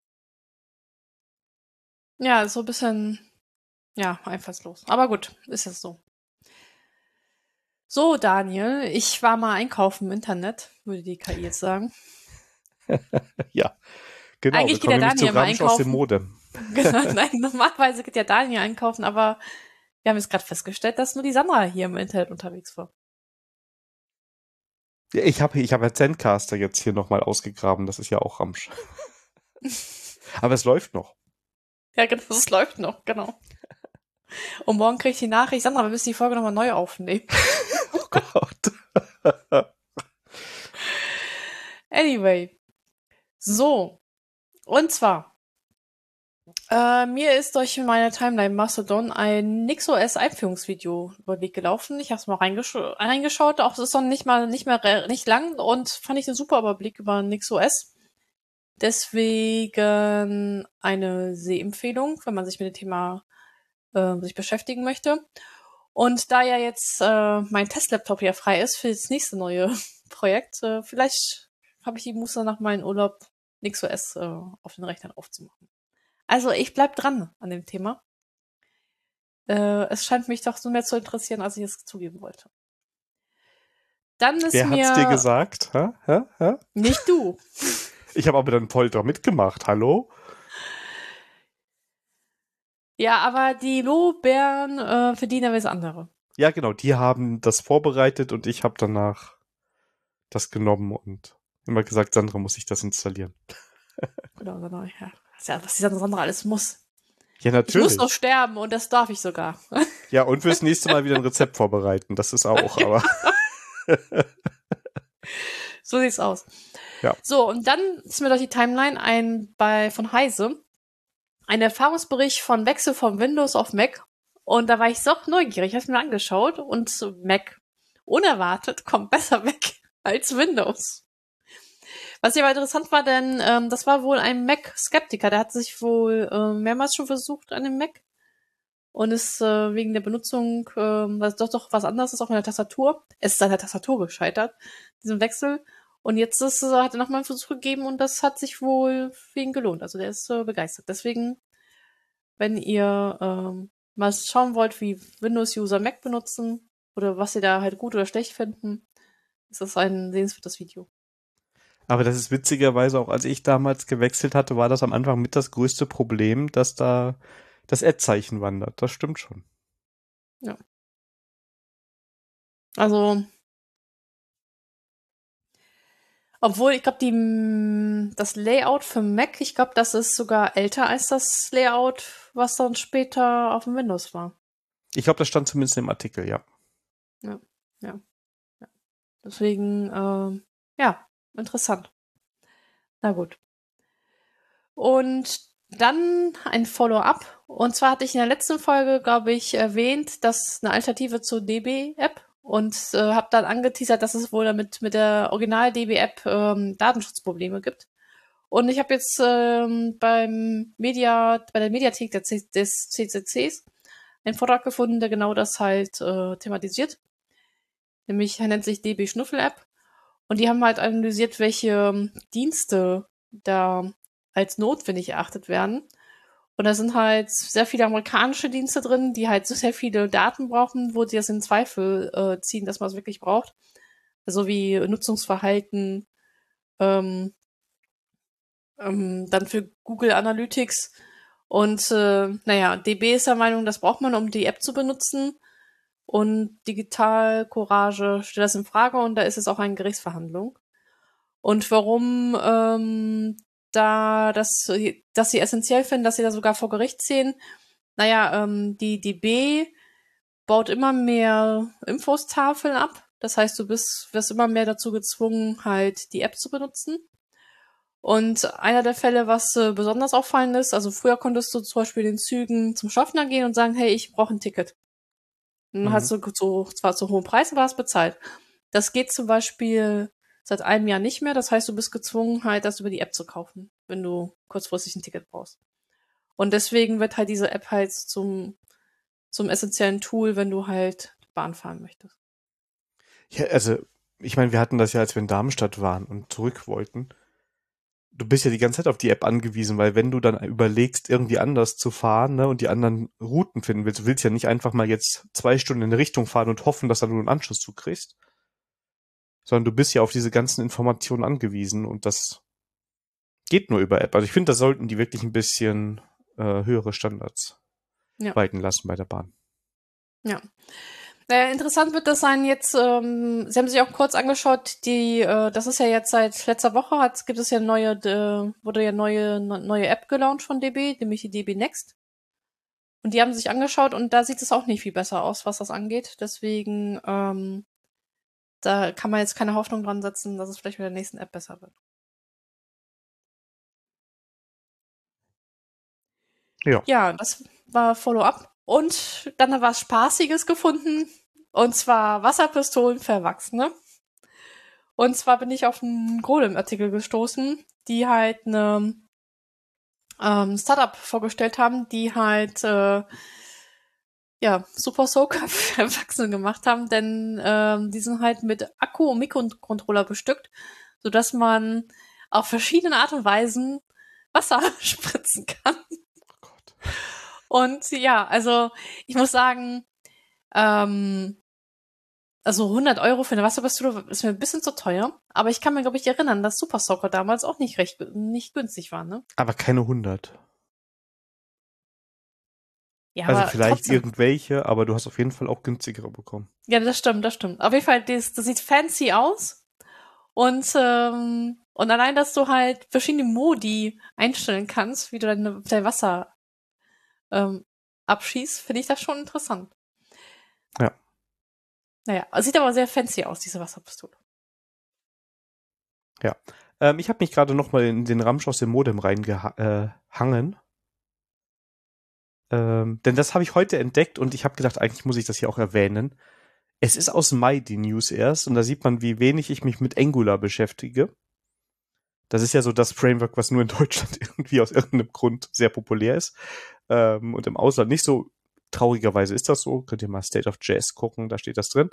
Ja, so ein bisschen, ja, einfallslos. Aber gut, ist jetzt so. So, Daniel, ich war mal einkaufen im Internet, würde die KI jetzt sagen. Ja, genau. Eigentlich geht der Daniel mal einkaufen. Aus dem Modem. Genau, nein, normalerweise geht ja Daniel einkaufen, aber wir haben jetzt gerade festgestellt, dass nur die Sandra hier im Internet unterwegs war. Ja, ich hab Zencaster jetzt hier nochmal ausgegraben, das ist ja auch Ramsch. Aber es läuft noch. Ja, genau, es läuft noch, genau. Und morgen kriege ich die Nachricht, Sandra, wir müssen die Folge nochmal neu aufnehmen. Oh Gott. Anyway. So. Und zwar, mir ist durch meine Timeline Mastodon ein NixOS Einführungsvideo über den Weg gelaufen. Ich habe es mal reingeschaut, auch es ist noch nicht lang und fand ich einen super Überblick über NixOS. Deswegen eine Sehempfehlung, wenn man sich mit dem Thema sich beschäftigen möchte. Und da ja jetzt mein Testlaptop ja frei ist für das nächste neue Projekt, vielleicht habe ich die Muße nach meinem Urlaub NixOS auf den Rechnern aufzumachen. Also ich bleib dran an dem Thema. Es scheint mich doch so mehr zu interessieren, als ich es zugeben wollte. Dann ist Wer hat's dir gesagt? Hä? Nicht du. Ich habe aber dann Polter mitgemacht, hallo? Ja, aber die Lorbeeren verdienen was andere. Ja, genau, die haben das vorbereitet und ich habe danach das genommen und immer gesagt, Sandra muss sich das installieren. Genau, ja. Was die Sandra alles muss. Ja, natürlich. Ich muss noch sterben und das darf ich sogar. Ja, und fürs nächste Mal wieder ein Rezept vorbereiten. Das ist auch, aber. So sieht's aus. Ja. So, und dann ist mir durch die Timeline von Heise ein Erfahrungsbericht von Wechsel von Windows auf Mac. Und da war ich so neugierig, habe es mir angeschaut und Mac unerwartet kommt besser weg als Windows. Was ja aber interessant war, denn das war wohl ein Mac-Skeptiker, der hat sich wohl mehrmals schon versucht an dem Mac und ist wegen der Benutzung, was doch was anderes ist, auch mit der Tastatur. Es ist an der Tastatur gescheitert, diesem Wechsel. Und jetzt hat er nochmal einen Versuch gegeben und das hat sich wohl für ihn gelohnt. Also der ist begeistert. Deswegen, wenn ihr mal schauen wollt, wie Windows-User Mac benutzen oder was sie da halt gut oder schlecht finden, ist das ein sehenswertes Video. Aber das ist witzigerweise auch, als ich damals gewechselt hatte, war das am Anfang mit das größte Problem, dass da das Ad-Zeichen wandert. Das stimmt schon. Ja. Also, obwohl, ich glaube, das Layout für Mac, ich glaube, das ist sogar älter als das Layout, was dann später auf dem Windows war. Ich glaube, das stand zumindest im Artikel, ja. Ja, ja, ja. Deswegen, ja, interessant. Na gut. Und dann ein Follow-up. Und zwar hatte ich in der letzten Folge, glaube ich, erwähnt, dass eine Alternative zur DB-App und habe dann angeteasert, dass es wohl damit mit der Original-DB-App Datenschutzprobleme gibt. Und ich habe jetzt bei der Mediathek des CCCs einen Vortrag gefunden, der genau das halt thematisiert. Nämlich, er nennt sich DB Schnuffel App. Und die haben halt analysiert, welche Dienste da als notwendig erachtet werden. Und da sind halt sehr viele amerikanische Dienste drin, die halt so sehr viele Daten brauchen, wo die das in Zweifel ziehen, dass man es wirklich braucht. Also wie Nutzungsverhalten, dann für Google Analytics. Und naja, DB ist der Meinung, das braucht man, um die App zu benutzen. Und Digital Courage stellt das in Frage und da ist es auch eine Gerichtsverhandlung. Und warum dass sie essentiell finden, dass sie da sogar vor Gericht ziehen. Naja, die DB baut immer mehr Infostafeln ab. Das heißt, wirst immer mehr dazu gezwungen, halt die App zu benutzen. Und einer der Fälle, was besonders auffallend ist, also früher konntest du zum Beispiel in den Zügen zum Schaffner gehen und sagen, hey, ich brauche ein Ticket. Dann hast du zwar zu hohen Preis, aber hast bezahlt. Das geht zum Beispiel seit einem Jahr nicht mehr. Das heißt, du bist gezwungen, halt das über die App zu kaufen, wenn du kurzfristig ein Ticket brauchst. Und deswegen wird halt diese App halt zum essentiellen Tool, wenn du halt Bahn fahren möchtest. Ja, also, ich meine, wir hatten das ja, als wir in Darmstadt waren und zurück wollten. Du bist ja die ganze Zeit auf die App angewiesen, weil wenn du dann überlegst, irgendwie anders zu fahren, ne, und die anderen Routen finden willst, du willst ja nicht einfach mal jetzt 2 Stunden in eine Richtung fahren und hoffen, dass dann du einen Anschluss zukriegst. Sondern du bist ja auf diese ganzen Informationen angewiesen und das geht nur über App. Also ich finde, da sollten die wirklich ein bisschen höhere Standards walten lassen bei der Bahn. Ja. Interessant wird das sein jetzt, Sie haben sich auch kurz angeschaut, das ist ja jetzt seit letzter Woche, wurde ja neue App gelauncht von DB, nämlich die DB Next. Und die haben sich angeschaut und da sieht es auch nicht viel besser aus, was das angeht. Deswegen, da kann man jetzt keine Hoffnung dran setzen, dass es vielleicht mit der nächsten App besser wird. Ja, das war Follow-up. Und dann haben wir was Spaßiges gefunden. Und zwar Wasserpistolen für Erwachsene. Und zwar bin ich auf einen Golem-Artikel gestoßen, die halt eine Startup vorgestellt haben, die halt Super Soaker für Erwachsene gemacht haben, denn die sind halt mit Akku und Mikrocontroller bestückt, sodass man auf verschiedene Art und Weisen Wasser spritzen kann. Oh Gott. Und ja, also ich muss sagen, also 100 € für eine Wasserpistole ist mir ein bisschen zu teuer, aber ich kann mir, glaube ich, erinnern, dass Super Soaker damals auch nicht günstig war, ne? Aber keine 100. Ja, Also aber vielleicht trotzdem. irgendwelche, aber du hast auf jeden Fall auch günstigere bekommen. Ja, das stimmt, das stimmt. Auf jeden Fall, das sieht fancy aus. Und allein, dass du halt verschiedene Modi einstellen kannst, wie du dein Wasser abschießt, finde ich das schon interessant. Ja. Naja, sieht aber sehr fancy aus, diese Wasserpistole. Ja. Ich habe mich gerade noch mal in den Ramsch aus dem Modem reingehangen. Denn das habe ich heute entdeckt und ich habe gedacht, eigentlich muss ich das hier auch erwähnen. Es ist aus Mai die News erst und da sieht man, wie wenig ich mich mit Angular beschäftige. Das ist ja so das Framework, was nur in Deutschland irgendwie aus irgendeinem Grund sehr populär ist. Und im Ausland nicht so. Traurigerweise ist das so. Könnt ihr mal State of JS gucken, da steht das drin.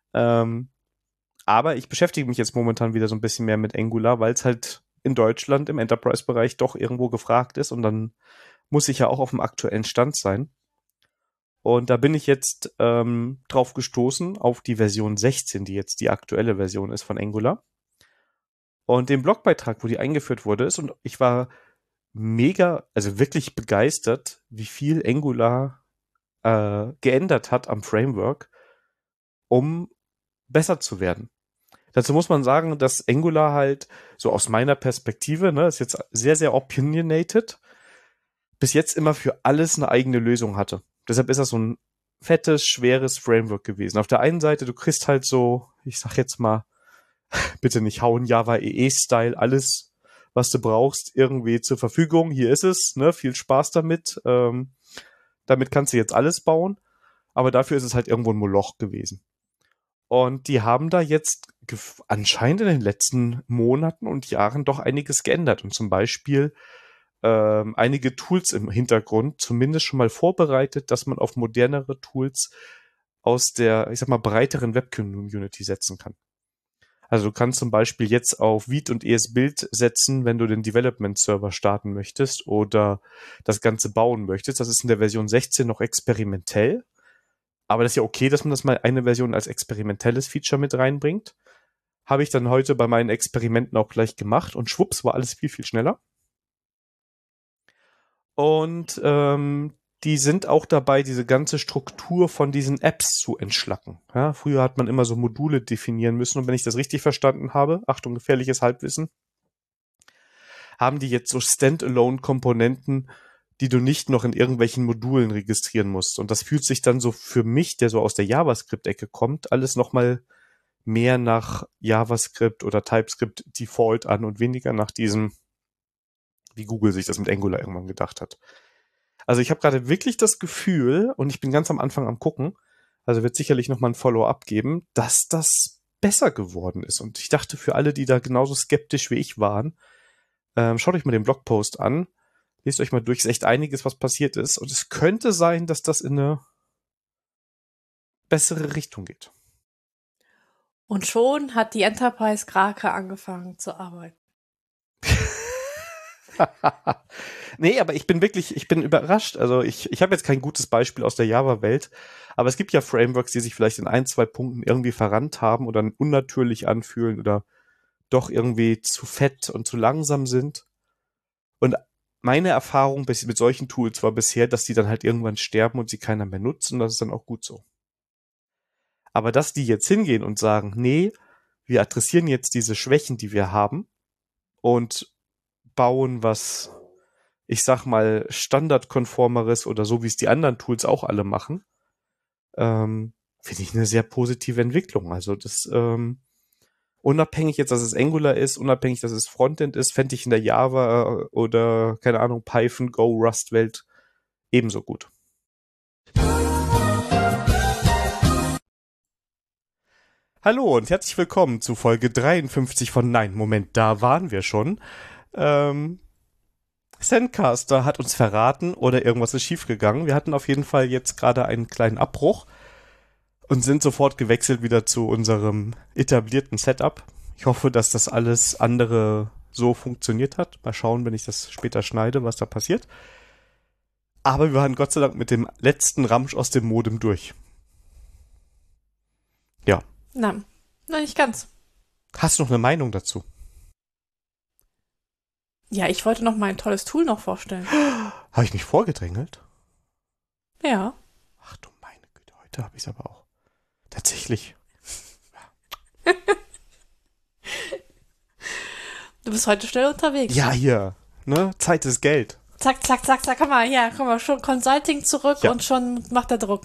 Aber ich beschäftige mich jetzt momentan wieder so ein bisschen mehr mit Angular, weil es halt in Deutschland im Enterprise-Bereich doch irgendwo gefragt ist und dann muss ich ja auch auf dem aktuellen Stand sein. Und da bin ich jetzt drauf gestoßen, auf die Version 16, die jetzt die aktuelle Version ist von Angular. Und den Blogbeitrag, wo die eingeführt wurde, ist, und ich war mega, also wirklich begeistert, wie viel Angular geändert hat am Framework, um besser zu werden. Dazu muss man sagen, dass Angular halt, so aus meiner Perspektive, ist jetzt sehr, sehr opinionated, bis jetzt immer für alles eine eigene Lösung hatte. Deshalb ist das so ein fettes, schweres Framework gewesen. Auf der einen Seite, du kriegst halt so, ich sag jetzt mal, bitte nicht hauen, Java EE-Style, alles, was du brauchst, irgendwie zur Verfügung. Hier ist es, viel Spaß damit. Damit kannst du jetzt alles bauen, aber dafür ist es halt irgendwo ein Moloch gewesen. Und die haben da jetzt anscheinend in den letzten Monaten und Jahren doch einiges geändert und zum Beispiel einige Tools im Hintergrund zumindest schon mal vorbereitet, dass man auf modernere Tools aus der, ich sag mal, breiteren Web-Community setzen kann. Also du kannst zum Beispiel jetzt auf Vite und ESBuild setzen, wenn du den Development-Server starten möchtest oder das Ganze bauen möchtest. Das ist in der Version 16 noch experimentell. Aber das ist ja okay, dass man das mal eine Version als experimentelles Feature mit reinbringt. Habe ich dann heute bei meinen Experimenten auch gleich gemacht und schwupps war alles viel, viel schneller. Und die sind auch dabei, diese ganze Struktur von diesen Apps zu entschlacken. Ja, früher hat man immer so Module definieren müssen und wenn ich das richtig verstanden habe, Achtung, gefährliches Halbwissen, haben die jetzt so Standalone-Komponenten, die du nicht noch in irgendwelchen Modulen registrieren musst. Und das fühlt sich dann so für mich, der so aus der JavaScript-Ecke kommt, alles nochmal mehr nach JavaScript oder TypeScript Default an und weniger nach diesem, wie Google sich das mit Angular irgendwann gedacht hat. Also ich habe gerade wirklich das Gefühl, und ich bin ganz am Anfang am gucken, also wird sicherlich nochmal ein Follow-up geben, dass das besser geworden ist. Und ich dachte, für alle, die da genauso skeptisch wie ich waren, schaut euch mal den Blogpost an, lest euch mal durch, ist echt einiges, was passiert ist. Und es könnte sein, dass das in eine bessere Richtung geht. Und schon hat die Enterprise-Krake angefangen zu arbeiten. Nee, aber ich bin überrascht. Also ich habe jetzt kein gutes Beispiel aus der Java-Welt, aber es gibt ja Frameworks, die sich vielleicht in 1, 2 Punkten irgendwie verrannt haben oder unnatürlich anfühlen oder doch irgendwie zu fett und zu langsam sind. Und meine Erfahrung mit solchen Tools war bisher, dass die dann halt irgendwann sterben und sie keiner mehr nutzt und das ist dann auch gut so. Aber dass die jetzt hingehen und sagen, nee, wir adressieren jetzt diese Schwächen, die wir haben und bauen was, ich sag mal, standardkonformeres oder so, wie es die anderen Tools auch alle machen, finde ich eine sehr positive Entwicklung. Also das, unabhängig jetzt, dass es Angular ist, unabhängig, dass es Frontend ist, fände ich in der Java oder, keine Ahnung, Python, Go, Rust-Welt ebenso gut. Hallo und herzlich willkommen zu Folge 53 von Nein, Moment, da waren wir schon. Zencaster hat uns verraten oder irgendwas ist schiefgegangen. Wir hatten auf jeden Fall jetzt gerade einen kleinen Abbruch und sind sofort gewechselt wieder zu unserem etablierten Setup. Ich hoffe, dass das alles andere so funktioniert hat. Mal schauen, wenn ich das später schneide, was da passiert. Aber wir waren Gott sei Dank mit dem letzten Ramsch aus dem Modem durch. Ja. Nein, nicht ganz. Hast du noch eine Meinung dazu? Ja, ich wollte noch mein tolles Tool noch vorstellen. Habe ich mich vorgedrängelt? Ja. Ach du meine Güte, heute habe ich es aber auch. Tatsächlich. Du bist heute schnell unterwegs. Ja, hier. Ne? Zeit ist Geld. Zack, zack, zack, zack. Komm mal, schon Consulting zurück ja. Und schon macht der Druck.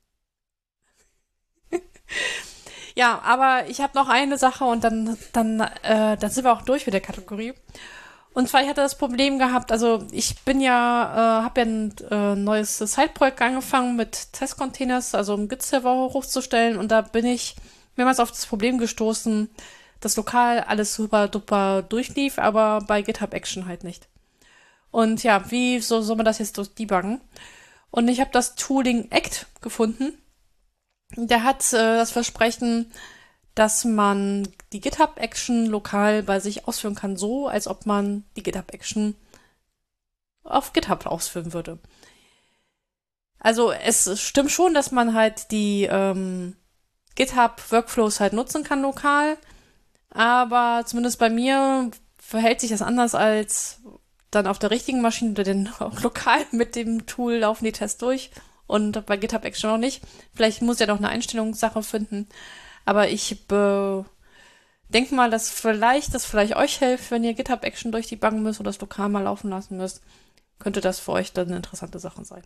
Ja, aber ich habe noch eine Sache und dann sind wir auch durch mit der Kategorie. Und zwar, ich hatte das Problem gehabt, also ich bin ja, habe ja ein neues Side-Projekt angefangen mit Testcontainers, also um Git-Server hochzustellen und da bin ich mehrmals auf das Problem gestoßen, das lokal alles super duper durchlief, aber bei GitHub Action halt nicht. Und ja, wie soll man das jetzt durch debuggen? Und ich habe das Tooling Act gefunden. Der hat das Versprechen, dass man die GitHub-Action lokal bei sich ausführen kann, so als ob man die GitHub-Action auf GitHub ausführen würde. Also es stimmt schon, dass man halt die GitHub-Workflows halt nutzen kann lokal, aber zumindest bei mir verhält sich das anders als dann auf der richtigen Maschine oder den lokal mit dem Tool laufen die Tests durch und bei GitHub Action noch nicht. Vielleicht muss ja noch eine Einstellungssache finden, aber ich denke mal, dass vielleicht euch hilft, wenn ihr GitHub Action durch die Bank müsst oder das lokal mal laufen lassen müsst, könnte das für euch dann eine interessante Sache sein.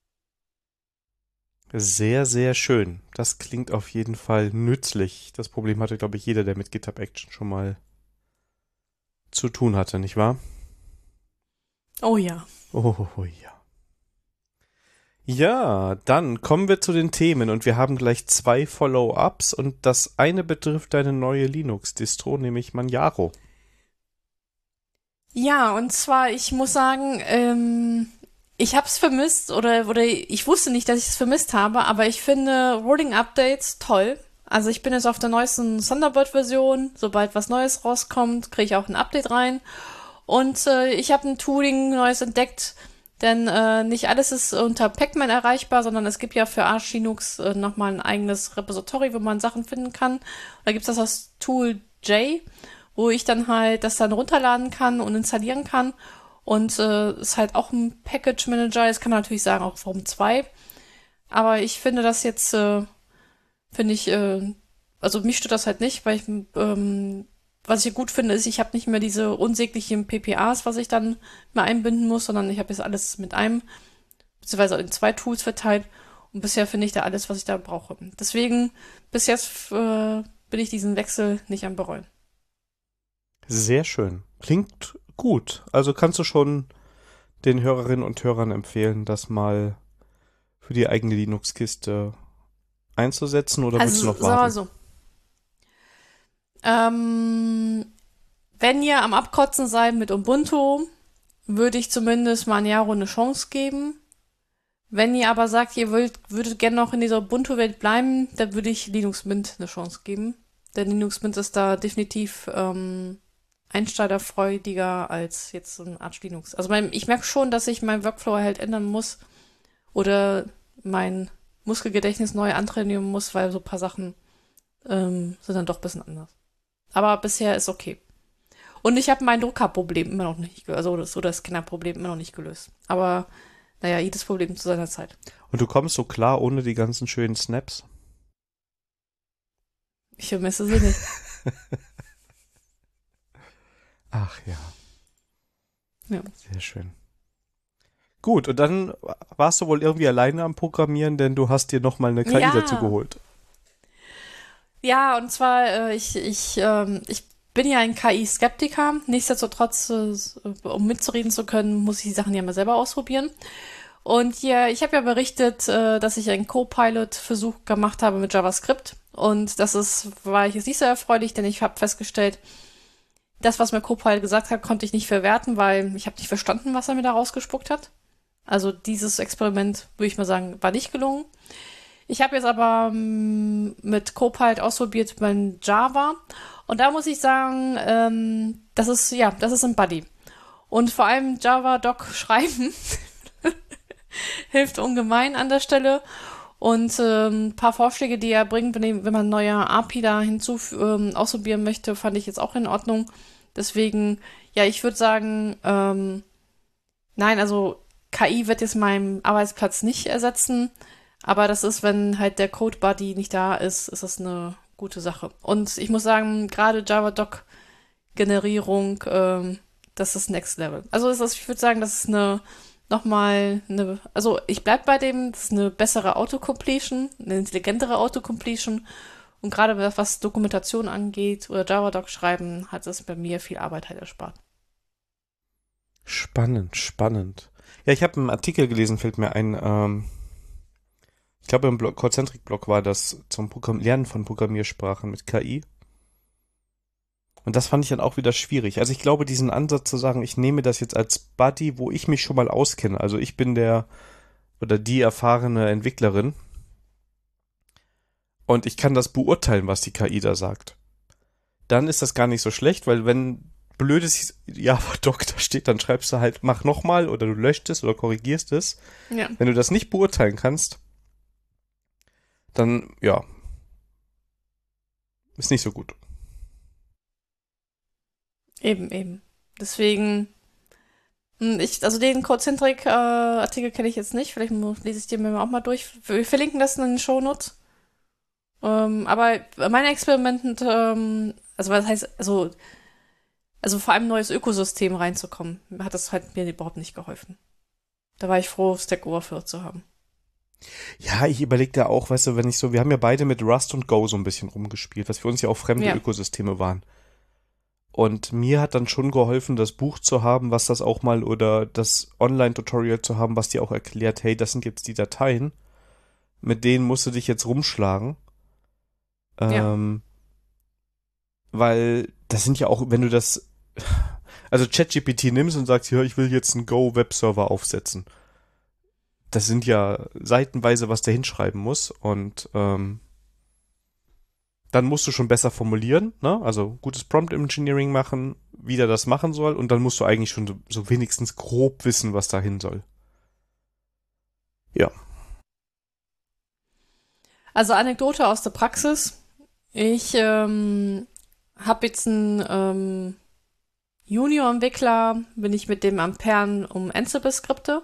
Sehr, sehr schön. Das klingt auf jeden Fall nützlich. Das Problem hatte, glaube ich, jeder, der mit GitHub Action schon mal zu tun hatte, nicht wahr? Oh ja. Oh ja. Ja, dann kommen wir zu den Themen und wir haben gleich 2 Follow-ups und das eine betrifft eine neue Linux-Distro, nämlich Manjaro. Ja, und zwar, ich muss sagen, ich hab's vermisst oder ich wusste nicht, dass ich es vermisst habe, aber ich finde Rolling Updates toll. Also ich bin jetzt auf der neuesten Thunderbird-Version. Sobald was Neues rauskommt, kriege ich auch ein Update rein. Und ich habe ein Tooling Neues entdeckt, denn nicht alles ist unter Pacman erreichbar, sondern es gibt ja für Arch Linux nochmal ein eigenes Repository, wo man Sachen finden kann. Da gibt's das Tool J, wo ich dann halt das dann runterladen kann und installieren kann. Und ist halt auch ein Package Manager. Jetzt kann man natürlich sagen, auch warum 2. Aber ich finde das jetzt, also mich stört das halt nicht, weil ich, was ich hier gut finde, ist, ich habe nicht mehr diese unsäglichen PPAs, was ich dann mal einbinden muss, sondern ich habe jetzt alles mit einem, beziehungsweise in 2 Tools verteilt. Und bisher finde ich da alles, was ich da brauche. Deswegen, bis jetzt bin ich diesen Wechsel nicht am bereuen. Sehr schön. Klingt gut. Also kannst du schon den Hörerinnen und Hörern empfehlen, das mal für die eigene Linux-Kiste einzusetzen oder willst du noch warten? Also, wenn ihr am Abkotzen seid mit Ubuntu, würde ich zumindest Manjaro eine Chance geben. Wenn ihr aber sagt, ihr würdet gerne noch in dieser Ubuntu-Welt bleiben, dann würde ich Linux Mint eine Chance geben. Denn Linux Mint ist da definitiv einsteigerfreudiger als jetzt so ein Arch Linux. Also ich merke schon, dass ich meinen Workflow halt ändern muss oder mein Muskelgedächtnis neu antrainieren muss, weil so ein paar Sachen sind dann doch ein bisschen anders. Aber bisher ist okay. Und ich habe mein Druckerproblem immer noch nicht, also das Scannerproblem immer noch nicht gelöst. Aber naja, jedes Problem zu seiner Zeit. Und du kommst so klar ohne die ganzen schönen Snaps? Ich vermisse sie nicht. Ach ja. Ja. Sehr schön. Gut, und dann warst du wohl irgendwie alleine am Programmieren, denn du hast dir nochmal eine KI dazu geholt. Ja, und zwar, ich bin ja ein KI-Skeptiker. Nichtsdestotrotz, um mitzureden zu können, muss ich die Sachen ja mal selber ausprobieren. Und ja, ich habe ja berichtet, dass ich einen Copilot-Versuch gemacht habe mit JavaScript. Und war ich jetzt nicht so erfreulich, denn ich habe festgestellt, das, was mir Copilot gesagt hat, konnte ich nicht verwerten, weil ich habe nicht verstanden, was er mir da rausgespuckt hat. Also dieses Experiment, würde ich mal sagen, war nicht gelungen. Ich habe jetzt aber mit Copilot ausprobiert beim Java. Und da muss ich sagen, das ist ein Buddy. Und vor allem Java-Doc schreiben hilft ungemein an der Stelle. Und ein paar Vorschläge, die er bringt, wenn man neue API da ausprobieren möchte, fand ich jetzt auch in Ordnung. Deswegen, ja, ich würde sagen, nein, also KI wird jetzt meinen Arbeitsplatz nicht ersetzen. Aber das ist, wenn halt der Code-Buddy nicht da ist, ist das eine gute Sache. Und ich muss sagen, gerade Java-Doc-Generierung, das ist Next Level. Also ich würde sagen, das ist also ich bleib bei dem, das ist eine bessere Autocompletion, eine intelligentere Autocompletion. Und gerade was Dokumentation angeht oder Java-Doc schreiben, hat es bei mir viel Arbeit halt erspart. Spannend, spannend. Ja, ich habe einen Artikel gelesen, fällt mir ein, ich glaube im Concentric-Blog war das zum Lernen von Programmiersprachen mit KI. Und das fand ich dann auch wieder schwierig. Also ich glaube, diesen Ansatz zu sagen, ich nehme das jetzt als Buddy, wo ich mich schon mal auskenne. Also ich bin der oder die erfahrene Entwicklerin und ich kann das beurteilen, was die KI da sagt. Dann ist das gar nicht so schlecht, weil wenn blödes Java-Doc da steht, dann schreibst du halt, mach nochmal oder du löscht es oder korrigierst es. Ja. Wenn du das nicht beurteilen kannst, dann, ja, ist nicht so gut. Eben. Deswegen, also den Codecentric-Artikel kenne ich jetzt nicht. Vielleicht lese ich den mir auch mal durch. Wir verlinken das in den Shownotes. Aber meine Experimenten, also was heißt, also vor allem ein neues Ökosystem reinzukommen, hat das halt mir überhaupt nicht geholfen. Da war ich froh, Stack Overflow zu haben. Ja, ich überlege da auch, weißt du, wenn ich so, wir haben ja beide mit Rust und Go so ein bisschen rumgespielt, was für uns ja auch fremde Ökosysteme waren. Und mir hat dann schon geholfen, das Buch zu haben, was das auch mal, oder das Online-Tutorial zu haben, was dir auch erklärt, hey, das sind jetzt die Dateien, mit denen musst du dich jetzt rumschlagen. Weil das sind ja auch, wenn du das, also ChatGPT nimmst und sagst, ja, ich will jetzt einen Go-Webserver aufsetzen. Das sind ja seitenweise, was der hinschreiben muss und dann musst du schon besser formulieren, ne? Also gutes Prompt Engineering machen, wie der das machen soll und dann musst du eigentlich schon so wenigstens grob wissen, was da hin soll. Ja. Also Anekdote aus der Praxis. Ich habe jetzt einen Junior-Entwickler, bin ich mit dem am Perlen um Ansible-Skripte.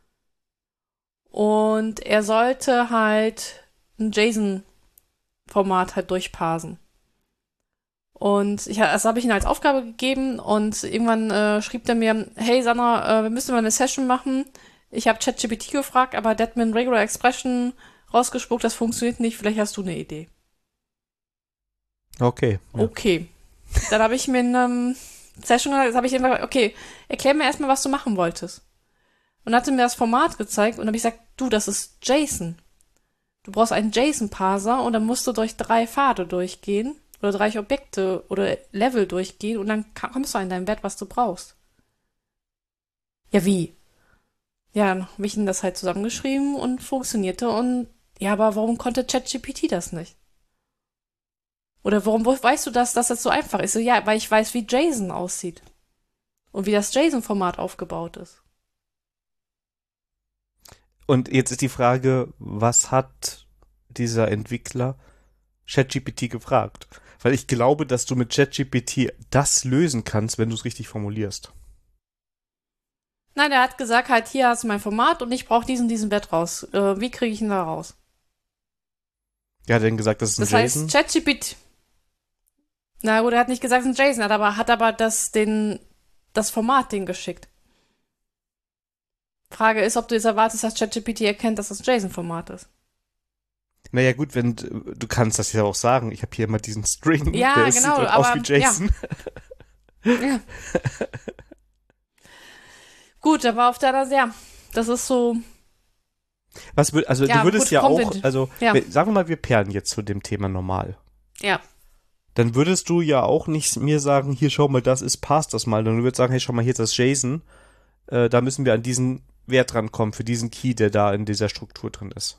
Und er sollte halt ein JSON-Format halt durchparsen. Und das habe ich ihm als Aufgabe gegeben und irgendwann schrieb er mir, hey Sandra, wir müssen mal eine Session machen. Ich habe ChatGPT gefragt, aber der hat mir ein Regular Expression rausgespuckt, das funktioniert nicht, vielleicht hast du eine Idee. Okay. Ja. Okay. Dann habe ich mir eine Session gesagt, habe ich einfach gesagt, okay, erklär mir erstmal, was du machen wolltest. Und hatte mir das Format gezeigt und habe ich gesagt, du, das ist JSON. Du brauchst einen JSON-Parser und dann musst du durch 3 Pfade durchgehen oder 3 Objekte oder Level durchgehen und dann kommst du an dein Wert, was du brauchst. Ja, wie? Ja, dann habe ich ihm das halt zusammengeschrieben und funktionierte und ja, aber warum konnte ChatGPT das nicht? Oder warum weißt du dass das so einfach ist? So, ja, weil ich weiß, wie JSON aussieht. Und wie das JSON-Format aufgebaut ist. Und jetzt ist die Frage, was hat dieser Entwickler ChatGPT gefragt? Weil ich glaube, dass du mit ChatGPT das lösen kannst, wenn du es richtig formulierst. Nein, der hat gesagt, halt, hier hast du mein Format und ich brauche diesen Wert raus. Wie kriege ich ihn da raus? Er hat dann gesagt, das ist ein JSON? Das heißt, ChatGPT. Na gut, er hat nicht gesagt, es ist ein JSON, hat aber das Format den geschickt. Frage ist, ob du jetzt erwartest, dass ChatGPT erkennt, dass das ein JSON-Format ist. Naja gut, wenn du kannst das ja auch sagen. Ich habe hier mal diesen String, ja, der genau, sieht aus wie JSON. Ja. Gut, aber auf der anderen Seite, ja, das ist so. Also ja, du würdest gut, ja auch, also ja. sagen wir mal, wir perlen jetzt zu dem Thema normal. Ja. Dann würdest du ja auch nicht mir sagen, hier schau mal, das ist, passt das mal. Dann würdest du sagen, hey, schau mal, hier ist das JSON. Da müssen wir an diesen Wert rankommen, für diesen Key, der da in dieser Struktur drin ist.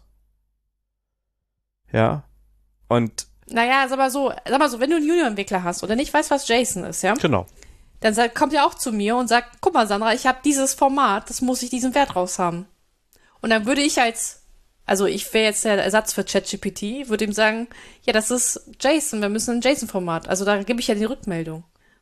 Ja. Und. Naja, sag mal so, wenn du einen Junior-Entwickler hast oder nicht weißt, was JSON ist, ja? Genau. Dann kommt er auch zu mir und sagt, guck mal, Sandra, ich habe dieses Format, das muss ich diesen Wert raus haben. Und dann würde ich ich wäre jetzt der Ersatz für ChatGPT, würde ihm sagen, ja, das ist JSON, wir müssen ein JSON-Format. Also da gebe ich ja die Rückmeldung.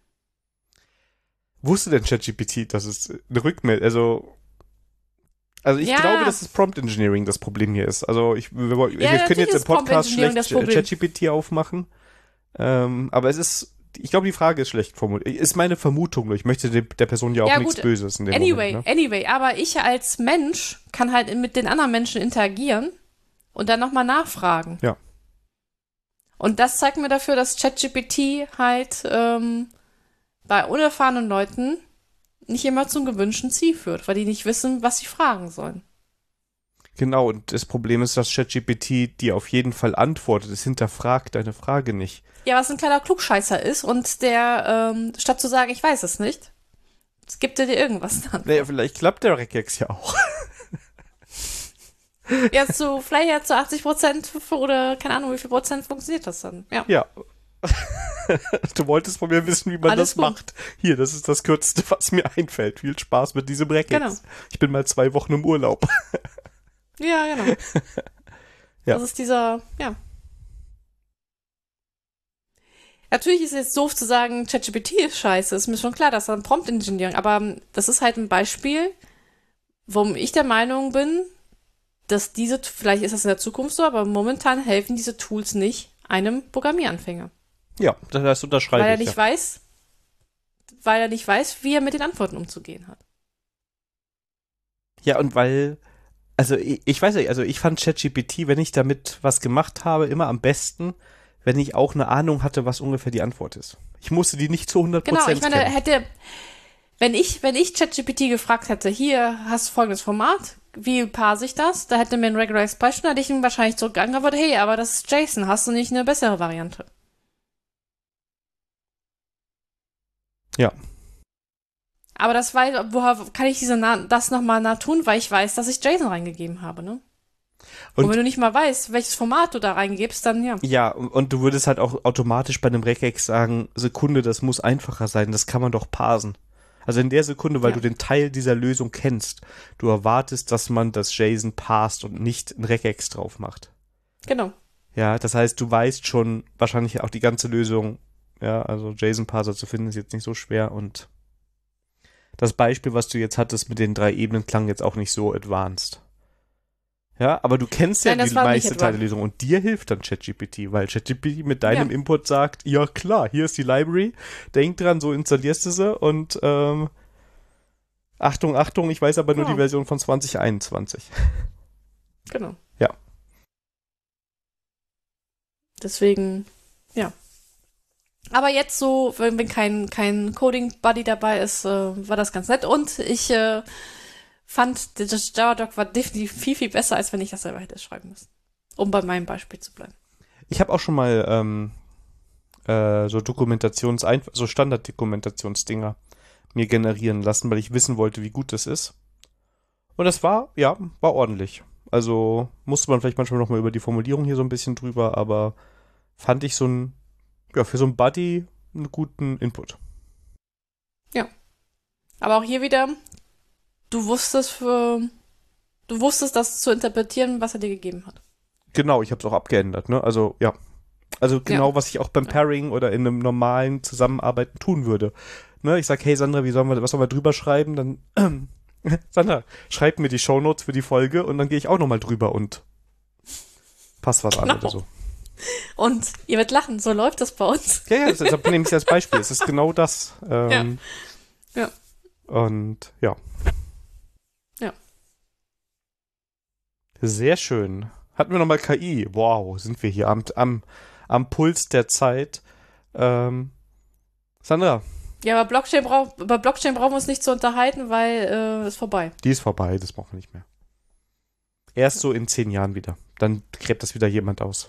Wusste denn ChatGPT, dass es eine Rückmeldung, also ich glaube, dass das Prompt Engineering das Problem hier ist. Also wir können jetzt im Podcast schlecht ChatGPT aufmachen, aber ich glaube, die Frage ist schlecht formuliert. Ist meine Vermutung, ich möchte der Person ja auch nichts Böses in dem Moment. Anyway, aber ich als Mensch kann halt mit den anderen Menschen interagieren und dann nochmal nachfragen. Ja. Und das zeigt mir dafür, dass ChatGPT halt bei unerfahrenen Leuten nicht immer zum gewünschten Ziel führt, weil die nicht wissen, was sie fragen sollen. Genau, und das Problem ist, dass ChatGPT dir auf jeden Fall antwortet. Es hinterfragt deine Frage nicht. Ja, was ein kleiner Klugscheißer ist und der, statt zu sagen, ich weiß es nicht, gibt er dir irgendwas dann. Naja, vielleicht klappt der Regex ja auch. Ja, vielleicht ja zu 80% oder keine Ahnung, wie viel Prozent funktioniert das dann. Ja. Ja. Du wolltest von mir wissen, wie man Alles das gut. macht. Hier, das ist das Kürzeste, was mir einfällt. Viel Spaß mit diesem Regex. Genau. Ich bin mal 2 Wochen im Urlaub. Ja, genau. Ja. Das ist dieser, ja. Natürlich ist es jetzt doof zu sagen, ChatGPT ist scheiße. Ist mir schon klar, dass dann Prompt Engineering, aber das ist halt ein Beispiel, warum ich der Meinung bin, dass vielleicht ist das in der Zukunft so, aber momentan helfen diese Tools nicht einem Programmieranfänger. Ja, das unterschreibe Weil er ich. nicht weiß, wie er mit den Antworten umzugehen hat. Ja, und weil, also ich weiß nicht, also ich fand ChatGPT, wenn ich damit was gemacht habe, immer am besten, wenn ich auch eine Ahnung hatte, was ungefähr die Antwort ist. Ich musste die nicht zu 100% Genau, ich meine, kennen. wenn ich ChatGPT gefragt hätte, hier hast du folgendes Format, wie parse ich das? Da hätte mir ein Regular Expression, hätte ich ihm wahrscheinlich zurückgeantwortet, hey, aber das ist JSON, hast du nicht eine bessere Variante? Ja. Aber woher kann ich das nochmal tun, weil ich weiß, dass ich JSON reingegeben habe, ne? Und wenn du nicht mal weißt, welches Format du da reingibst, dann ja. Ja, und du würdest halt auch automatisch bei einem Regex sagen, Sekunde, das muss einfacher sein, das kann man doch parsen. Also in der Sekunde, weil du den Teil dieser Lösung kennst, du erwartest, dass man das JSON parst und nicht ein Regex drauf macht. Genau. Ja, das heißt, du weißt schon wahrscheinlich auch die ganze Lösung. Ja, also JSON-Parser zu finden ist jetzt nicht so schwer und das Beispiel, was du jetzt hattest mit den 3 Ebenen, klang jetzt auch nicht so advanced. Ja, aber du kennst ja die meiste Teil der Lösung und dir hilft dann ChatGPT, weil ChatGPT mit deinem Input sagt, ja klar, hier ist die Library, denk dran, so installierst du sie und Achtung, Achtung, ich weiß aber nur die Version von 2021. Genau. Ja. Deswegen, ja. Aber jetzt so, wenn kein Coding-Buddy dabei ist, war das ganz nett. Und ich fand, das Java-Doc war definitiv viel, viel besser, als wenn ich das selber hätte schreiben müssen. Um bei meinem Beispiel zu bleiben. Ich habe auch schon mal so Standard-Dokumentationsdinger mir generieren lassen, weil ich wissen wollte, wie gut das ist. Und das war ordentlich. Also musste man vielleicht manchmal noch mal über die Formulierung hier so ein bisschen drüber, aber fand ich für so einen Buddy einen guten Input. Ja. Aber auch hier wieder, du wusstest das zu interpretieren, was er dir gegeben hat. Genau, ich habe es auch abgeändert, ne? Also, ja. Also genau, was ich auch beim Pairing oder in einem normalen Zusammenarbeiten tun würde. Ne? Ich sag, hey Sandra, was sollen wir drüber schreiben? Dann, Sandra, schreib mir die Shownotes für die Folge und dann gehe ich auch nochmal drüber und passt was an oder so. Und ihr werdet lachen, so läuft das bei uns. Ja, das nehme ich als Beispiel. Es ist genau das. Ja. Und ja. Ja. Sehr schön. Hatten wir nochmal KI. Wow, sind wir hier am Puls der Zeit. Sandra. Ja, aber über Blockchain brauchen wir uns nicht zu unterhalten, weil ist vorbei. Die ist vorbei, das brauchen wir nicht mehr. Erst so in 10 Jahren wieder. Dann gräbt das wieder jemand aus.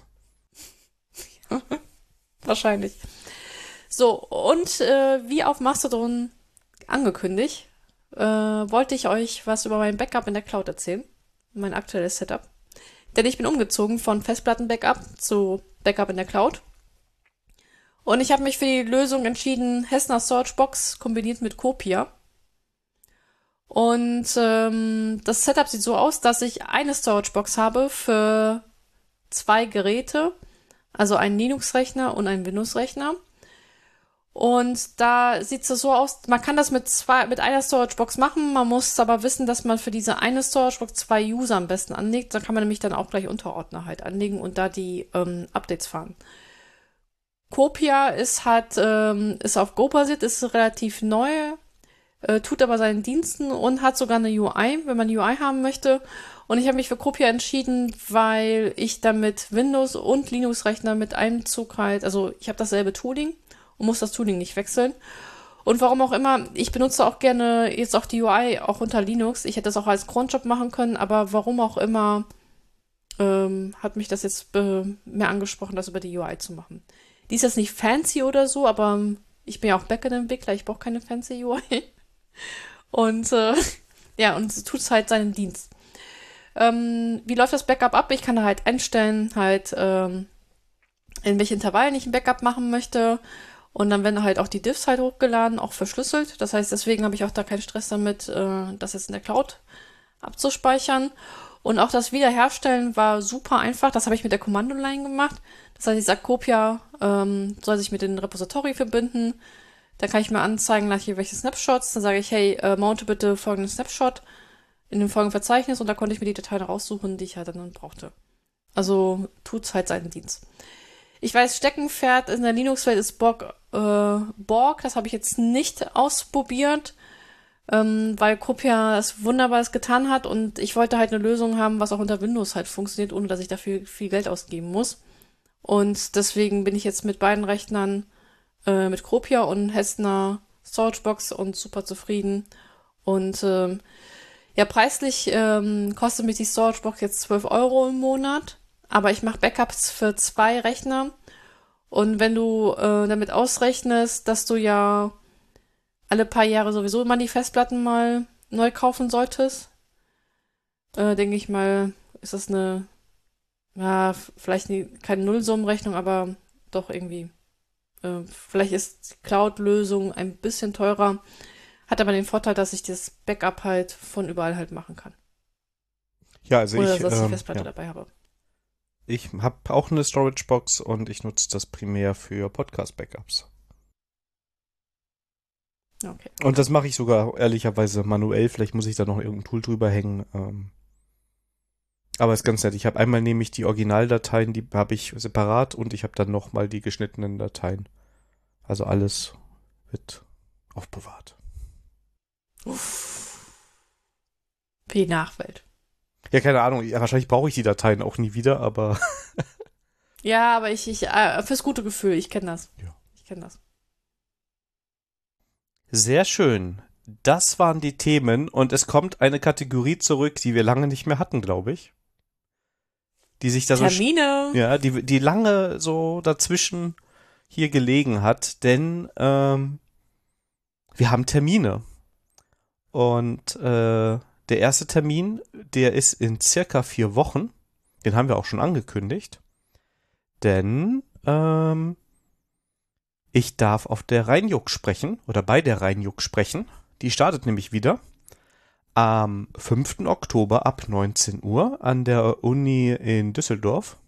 Wahrscheinlich. So, und wie auf Mastodon angekündigt, wollte ich euch was über mein Backup in der Cloud erzählen. Mein aktuelles Setup. Denn ich bin umgezogen von Festplatten-Backup zu Backup in der Cloud. Und ich habe mich für die Lösung entschieden, Hessner Storagebox kombiniert mit Copia. Und das Setup sieht so aus, dass ich eine Storagebox habe für 2 Geräte, also einen Linux-Rechner und einen Windows-Rechner. Und da sieht es so aus, man kann das mit einer Storagebox machen, man muss aber wissen, dass man für diese eine Storagebox 2 User am besten anlegt. Da kann man nämlich dann auch gleich Unterordner halt anlegen und da die Updates fahren. Copia ist auf Go basiert, ist relativ neu, tut aber seinen Diensten und hat sogar eine UI, wenn man UI haben möchte. Und ich habe mich für Copia entschieden, weil ich damit Windows- und Linux-Rechner mit einem Zug halt, also ich habe dasselbe Tooling und muss das Tooling nicht wechseln. Und warum auch immer, ich benutze auch gerne jetzt auch die UI, auch unter Linux. Ich hätte das auch als Cronjob machen können, aber warum auch immer hat mich das jetzt mehr angesprochen, das über die UI zu machen. Die ist jetzt nicht fancy oder so, aber ich bin ja auch Backend-Entwickler, ich brauche keine fancy UI. Und ja, und es tut halt seinen Dienst. Wie läuft das Backup ab? Ich kann da halt einstellen, halt in welchen Intervallen ich ein Backup machen möchte. Und dann werden halt auch die Diffs halt hochgeladen, auch verschlüsselt. Das heißt, deswegen habe ich auch da keinen Stress damit, das jetzt in der Cloud abzuspeichern. Und auch das Wiederherstellen war super einfach. Das habe ich mit der Kommando-Line gemacht. Das heißt, ich sage, Copia soll sich mit dem Repository verbinden. Dann kann ich mir anzeigen, gleich welche Snapshots. Dann sage ich, hey, mounte bitte folgenden Snapshot in dem folgenden Verzeichnis. Und da konnte ich mir die Dateien raussuchen, die ich halt dann brauchte. Also tut's halt seinen Dienst. Ich weiß, Steckenpferd in der Linux-Welt ist Borg. Das habe ich jetzt nicht ausprobiert, weil Copia es Wunderbares getan hat und ich wollte halt eine Lösung haben, was auch unter Windows halt funktioniert, ohne dass ich dafür viel Geld ausgeben muss. Und deswegen bin ich jetzt mit beiden Rechnern, mit Copia und Hessner Storagebox und super zufrieden. Und ja, preislich kostet mich die Storagebox jetzt 12 Euro im Monat, aber ich mache Backups für 2 Rechner. Und wenn du damit ausrechnest, dass du ja alle paar Jahre sowieso immer die Festplatten mal neu kaufen solltest, denke ich mal, ist das eine, ja, vielleicht keine Nullsummenrechnung, aber doch irgendwie. Vielleicht ist die Cloud-Lösung ein bisschen teurer, hat aber den Vorteil, dass ich das Backup halt von überall halt machen kann. Ja, also Oder ich, dass ich die Festplatte dabei habe. ich habe auch eine Storage-Box und ich nutze das primär für Podcast-Backups. Okay. Und das mache ich sogar ehrlicherweise manuell. Vielleicht muss ich da noch irgendein Tool drüber hängen. Aber ist ganz nett. Ich habe einmal nämlich die Originaldateien, die habe ich separat und ich habe dann nochmal die geschnittenen Dateien. Also alles wird aufbewahrt. Uff. Für die Nachwelt. Ja, keine Ahnung. Ja, wahrscheinlich brauche ich die Dateien auch nie wieder, aber Ja, aber ich fürs gute Gefühl, ich kenne das. Ja. Ich kenne das. Sehr schön. Das waren die Themen und es kommt eine Kategorie zurück, die wir lange nicht mehr hatten, glaube ich. Die sich da Termine. so, ja, die lange so dazwischen hier gelegen hat, denn wir haben Termine. Und der erste Termin, der ist in circa 4 Wochen. Den haben wir auch schon angekündigt. Denn ich darf auf der Rheinjuck sprechen oder bei der Rheinjuck sprechen. Die startet nämlich wieder am 5. Oktober ab 19 Uhr an der Uni in Düsseldorf.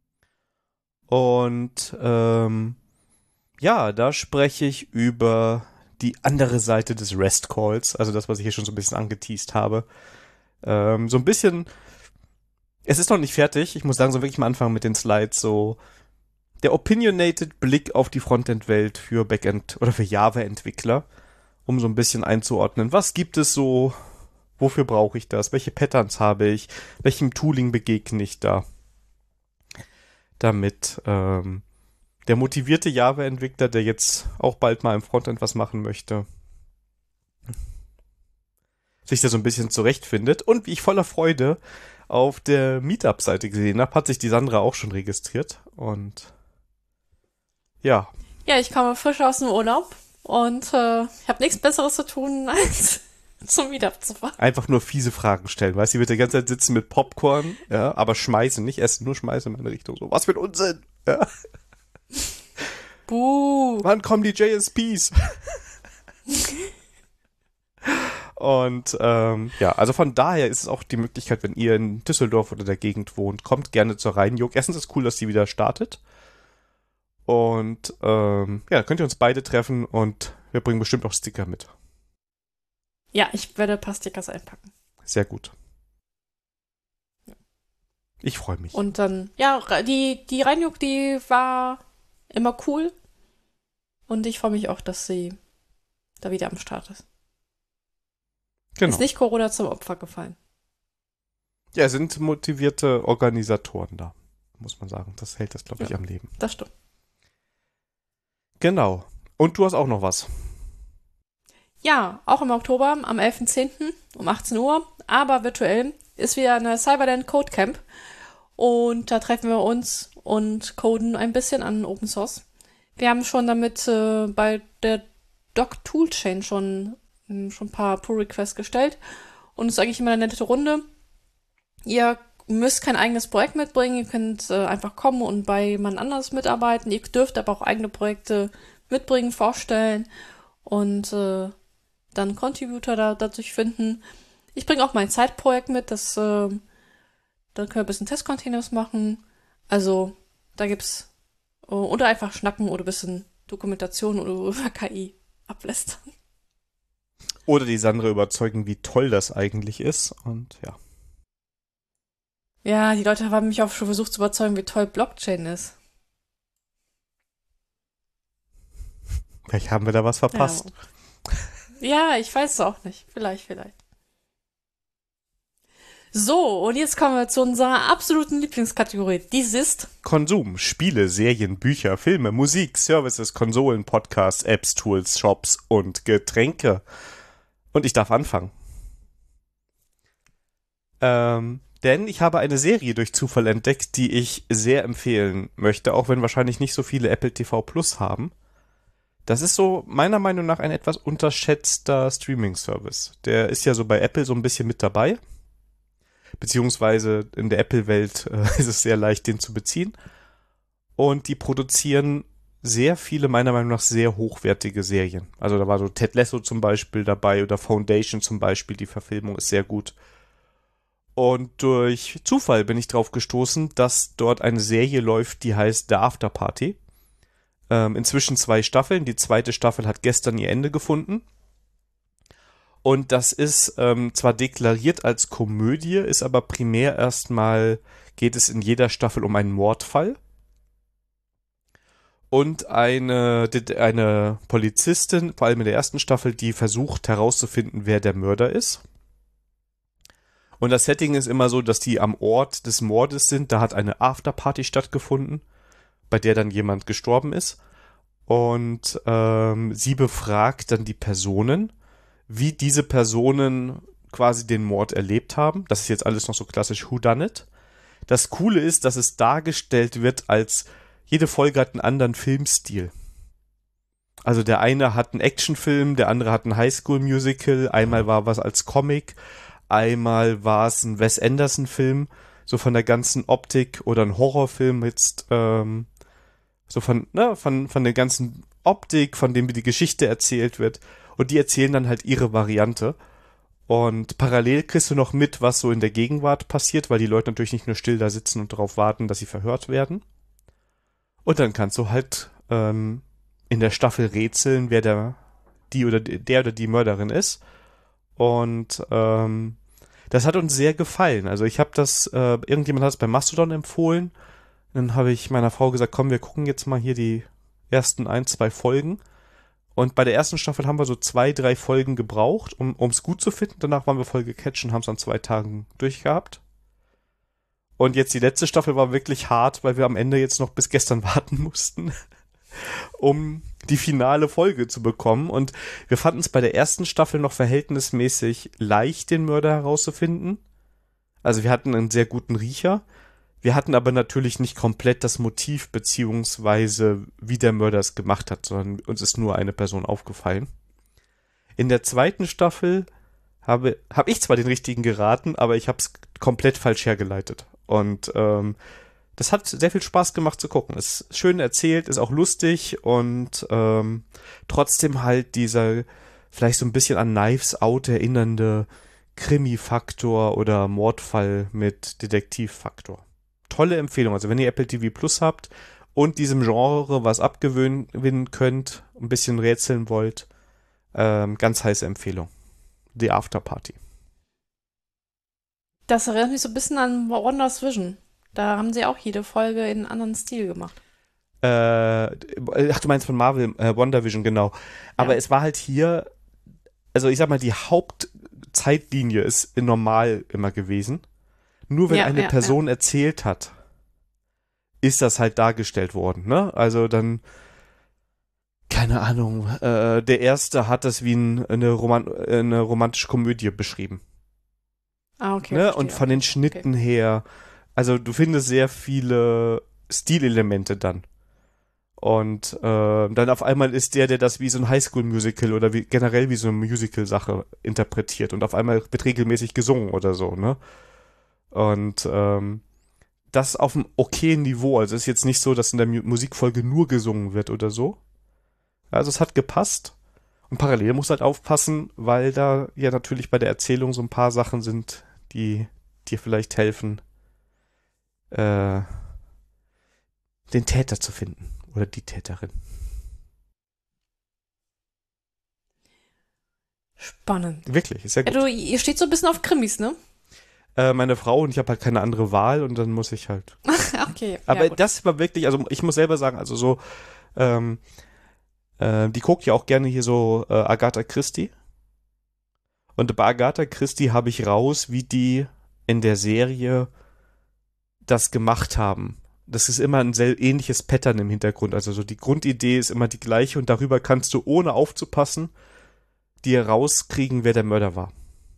Und ja, da spreche ich über die andere Seite des REST Calls, also das, was ich hier schon so ein bisschen angeteast habe. So ein bisschen, es ist noch nicht fertig, ich muss langsam wirklich mal anfangen mit den Slides, so der opinionated Blick auf die Frontend-Welt für Backend- oder für Java-Entwickler, um so ein bisschen einzuordnen, was gibt es so, wofür brauche ich das, welche Patterns habe ich, welchem Tooling begegne ich da, damit der motivierte Java-Entwickler, der jetzt auch bald mal im Frontend was machen möchte, sich da so ein bisschen zurechtfindet. Und wie ich voller Freude auf der Meetup-Seite gesehen habe, hat sich die Sandra auch schon registriert. Und ja. Ja, ich komme frisch aus dem Urlaub und ich habe nichts Besseres zu tun, als zum Meetup zu fahren. Einfach nur fiese Fragen stellen, weißt du, sie wird die ganze Zeit sitzen mit Popcorn, ja, aber schmeißen, nicht essen, nur schmeißen in meine Richtung. So, was für ein Unsinn, ja. Buh. Wann kommen die JSPs? Und ja, also von daher ist es auch die Möglichkeit, wenn ihr in Düsseldorf oder der Gegend wohnt, kommt gerne zur Rheinjuck. Erstens ist es cool, dass die wieder startet. Und ja, könnt ihr uns beide treffen und wir bringen bestimmt auch Sticker mit. Ja, ich werde ein paar Stickers einpacken. Sehr gut. Ich freue mich. Und dann, ja, die Rheinjuck, die war immer cool. Und ich freue mich auch, dass sie da wieder am Start ist. Genau. Ist nicht Corona zum Opfer gefallen. Ja, es sind motivierte Organisatoren da, muss man sagen. Das hält das, glaube ich, Ja, am Leben. Das stimmt. Genau. Und du hast auch noch was. Ja, auch im Oktober, am 11.10. um 18 Uhr, aber virtuell ist wieder eine Cyberland Code Camp. Und da treffen wir uns und coden ein bisschen an Open Source. Wir haben schon damit bei der Doc Toolchain schon ein paar Pull-Requests gestellt. Und es ist eigentlich immer eine nette Runde. Ihr müsst kein eigenes Projekt mitbringen. Ihr könnt einfach kommen und bei jemand anders mitarbeiten. Ihr dürft aber auch eigene Projekte mitbringen, vorstellen und dann Contributor dadurch finden. Ich bringe auch mein Zeitprojekt mit, dann können wir ein bisschen Testcontainers machen. Also, da gibt's oder einfach schnacken oder ein bisschen Dokumentation oder über KI ablästern. Oder die Sandra überzeugen, wie toll das eigentlich ist. Und ja. Ja, die Leute haben mich auch schon versucht zu überzeugen, wie toll Blockchain ist. Vielleicht haben wir da was verpasst. Ja, ich weiß es auch nicht. Vielleicht. So, und jetzt kommen wir zu unserer absoluten Lieblingskategorie. Dies ist Konsum, Spiele, Serien, Bücher, Filme, Musik, Services, Konsolen, Podcasts, Apps, Tools, Shops und Getränke. Und ich darf anfangen. Denn ich habe eine Serie durch Zufall entdeckt, die ich sehr empfehlen möchte, auch wenn wahrscheinlich nicht so viele Apple TV Plus haben. Das ist so meiner Meinung nach ein etwas unterschätzter Streaming-Service. Der ist ja so bei Apple so ein bisschen mit dabei. Beziehungsweise in der Apple-Welt ist es sehr leicht, den zu beziehen. Und die produzieren sehr viele, meiner Meinung nach, sehr hochwertige Serien. Also da war so Ted Lasso zum Beispiel dabei oder Foundation zum Beispiel. Die Verfilmung ist sehr gut. Und durch Zufall bin ich drauf gestoßen, dass dort eine Serie läuft, die heißt The After Party. Inzwischen 2 Staffeln. Die zweite Staffel hat gestern ihr Ende gefunden. Und das ist zwar deklariert als Komödie, ist aber primär erstmal, geht es in jeder Staffel um einen Mordfall. Und eine Polizistin, vor allem in der ersten Staffel, die versucht herauszufinden, wer der Mörder ist. Und das Setting ist immer so, dass die am Ort des Mordes sind. Da hat eine Afterparty stattgefunden, bei der dann jemand gestorben ist. Und sie befragt dann die Personen, wie diese Personen quasi den Mord erlebt haben. Das ist jetzt alles noch so klassisch Whodunit. Das Coole ist, dass es dargestellt wird als jede Folge hat einen anderen Filmstil. Also der eine hat einen Actionfilm, der andere hat ein Highschool-Musical, einmal war was als Comic, einmal war es ein Wes Anderson-Film, so von der ganzen Optik, oder ein Horrorfilm jetzt, so von der ganzen Optik, von dem wie die Geschichte erzählt wird. Und die erzählen dann halt ihre Variante. Und parallel kriegst du noch mit, was so in der Gegenwart passiert, weil die Leute natürlich nicht nur still da sitzen und darauf warten, dass sie verhört werden. Und dann kannst du halt in der Staffel rätseln, wer der oder die Mörderin ist. Und das hat uns sehr gefallen. Also ich habe irgendjemand hat es bei Mastodon empfohlen. Dann habe ich meiner Frau gesagt, komm, wir gucken jetzt mal hier die ersten 1, 2 Folgen. Und bei der ersten Staffel haben wir so 2, 3 Folgen gebraucht, um es gut zu finden. Danach waren wir voll gecatcht und haben es an 2 Tagen durchgehabt. Und jetzt die letzte Staffel war wirklich hart, weil wir am Ende jetzt noch bis gestern warten mussten, um die finale Folge zu bekommen. Und wir fanden es bei der ersten Staffel noch verhältnismäßig leicht, den Mörder herauszufinden. Also wir hatten einen sehr guten Riecher. Wir hatten aber natürlich nicht komplett das Motiv beziehungsweise wie der Mörder es gemacht hat, sondern uns ist nur eine Person aufgefallen. In der zweiten Staffel habe ich zwar den richtigen geraten, aber ich habe es komplett falsch hergeleitet. Und das hat sehr viel Spaß gemacht zu gucken. Ist schön erzählt, ist auch lustig und trotzdem halt dieser vielleicht so ein bisschen an Knives Out erinnernde Krimi-Faktor oder Mordfall mit Detektiv-Faktor. Tolle Empfehlung. Also wenn ihr Apple TV Plus habt und diesem Genre was abgewinnen könnt, ein bisschen rätseln wollt, ganz heiße Empfehlung. The After Party. Das erinnert mich so ein bisschen an Wonders Vision. Da haben sie auch jede Folge in einem anderen Stil gemacht. Ach, du meinst von Marvel, WandaVision, genau. Aber Ja. es war halt hier, also ich sag mal, die Hauptzeitlinie ist normal immer gewesen. Nur wenn eine Person erzählt hat, ist das halt dargestellt worden, ne? Also dann, keine Ahnung, der erste hat das wie eine romantische Komödie beschrieben. Ah, okay, Ne? verstehe. Und von den Schnitten her, also du findest sehr viele Stilelemente dann. Und dann auf einmal ist der das wie so ein Highschool-Musical oder generell wie so eine Musical-Sache interpretiert und auf einmal wird regelmäßig gesungen oder so, ne? Und das auf einem okayen Niveau. Also es ist jetzt nicht so, dass in der Musikfolge nur gesungen wird oder so. Also es hat gepasst. Und parallel muss halt aufpassen, weil da ja natürlich bei der Erzählung so ein paar Sachen sind, die dir vielleicht helfen, den Täter zu finden. Oder die Täterin. Spannend. Wirklich, ist ja Ja, gut. ihr steht so ein bisschen auf Krimis, ne? Meine Frau und ich habe halt keine andere Wahl und dann muss ich halt. Okay. Aber ja, gut. das war wirklich, also ich muss selber sagen, also so, die guckt ja auch gerne hier so Agatha Christie. Und bei Agatha Christie habe ich raus, wie die in der Serie das gemacht haben. Das ist immer ein sehr ähnliches Pattern im Hintergrund. Also so die Grundidee ist immer die gleiche und darüber kannst du, ohne aufzupassen, dir rauskriegen, wer der Mörder war.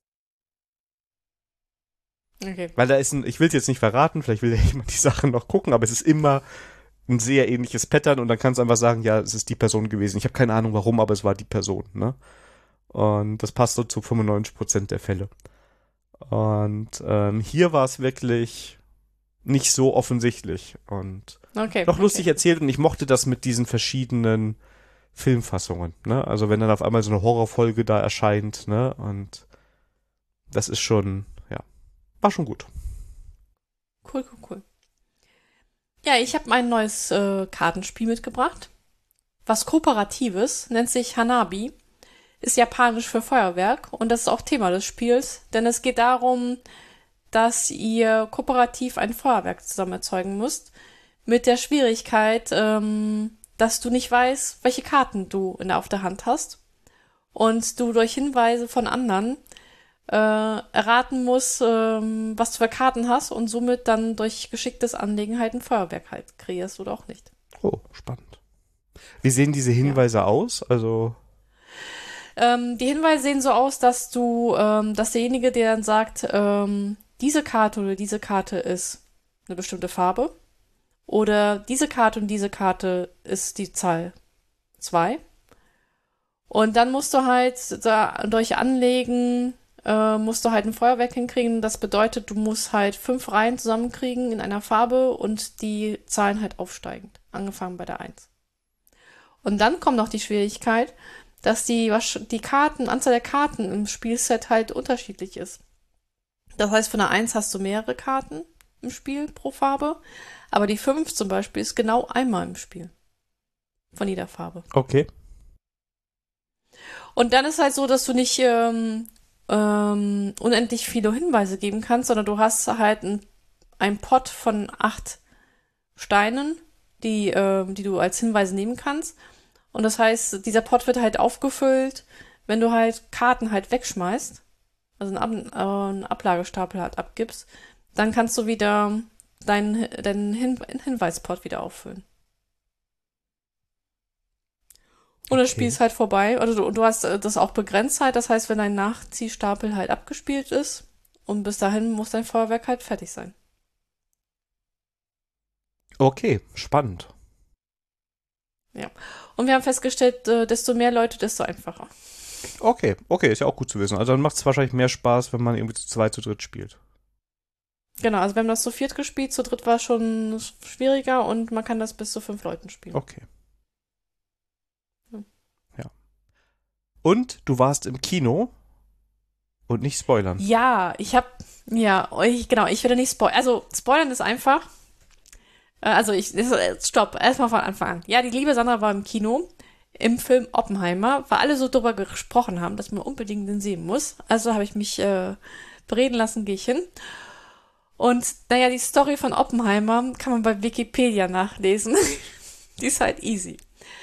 Okay. Weil da ist ich will es jetzt nicht verraten, vielleicht will ja jemand die Sachen noch gucken, aber es ist immer ein sehr ähnliches Pattern und dann kannst du einfach sagen, ja, es ist die Person gewesen. Ich habe keine Ahnung warum, aber es war die Person, ne? Und das passt so zu 95% der Fälle. Und hier war es wirklich nicht so offensichtlich und Okay. noch lustig erzählt und ich mochte das mit diesen verschiedenen Filmfassungen, ne? Also wenn dann auf einmal so eine Horrorfolge da erscheint, ne? Und das ist schon, ja, war schon gut. Cool. Ja, ich habe ein neues Kartenspiel mitgebracht. Was Kooperatives, nennt sich Hanabi, ist japanisch für Feuerwerk und das ist auch Thema des Spiels, denn es geht darum, dass ihr kooperativ ein Feuerwerk zusammen erzeugen müsst, mit der Schwierigkeit, dass du nicht weißt, welche Karten du auf der Hand hast und du durch Hinweise von anderen erraten musst, was du für Karten hast und somit dann durch geschicktes Anlegen halt ein Feuerwerk halt kreierst oder auch nicht. Oh, spannend. Wie sehen diese Hinweise aus? Also Die Hinweise sehen so aus, dass dass derjenige, der dann sagt, diese Karte oder diese Karte ist eine bestimmte Farbe oder diese Karte und diese Karte ist die Zahl 2. Und dann musst du halt durch Anlegen musst du halt ein Feuerwerk hinkriegen. Das bedeutet, du musst halt 5 Reihen zusammenkriegen in einer Farbe und die Zahlen halt aufsteigend, angefangen bei der 1. Und dann kommt noch die Schwierigkeit, dass die Anzahl der Karten im Spielset halt unterschiedlich ist. Das heißt, von der 1 hast du mehrere Karten im Spiel pro Farbe, aber die 5 zum Beispiel ist genau einmal im Spiel. Von jeder Farbe. okay. Und dann ist halt so, dass du nicht unendlich viele Hinweise geben kannst, sondern du hast halt einen Pot von 8 Steinen, die du als Hinweise nehmen kannst. Und das heißt, dieser Pot wird halt aufgefüllt, wenn du halt Karten halt wegschmeißt, also einen Ablagestapel halt abgibst, dann kannst du wieder deinen Hinweispot wieder auffüllen. Und das Spiel ist halt vorbei. Also du hast das auch begrenzt halt. Das heißt, wenn dein Nachziehstapel halt abgespielt ist und bis dahin muss dein Feuerwerk halt fertig sein. Okay, spannend. Ja. Und wir haben festgestellt, desto mehr Leute, desto einfacher. Okay, ist ja auch gut zu wissen. Also dann macht es wahrscheinlich mehr Spaß, wenn man irgendwie zu zweit, zu dritt spielt. Genau, also wir haben das zu viert gespielt, zu dritt war es schon schwieriger und man kann das bis zu 5 Leuten spielen. Okay. Ja. Und du warst im Kino und nicht spoilern. Ja, ich werde nicht spoilern. Also, spoilern ist einfach. Stopp, erstmal von Anfang an. Ja, die liebe Sandra war im Kino, im Film Oppenheimer, weil alle so drüber gesprochen haben, dass man unbedingt den sehen muss. Also habe ich mich bereden lassen, gehe ich hin. Und naja, die Story von Oppenheimer kann man bei Wikipedia nachlesen. Die ist halt easy.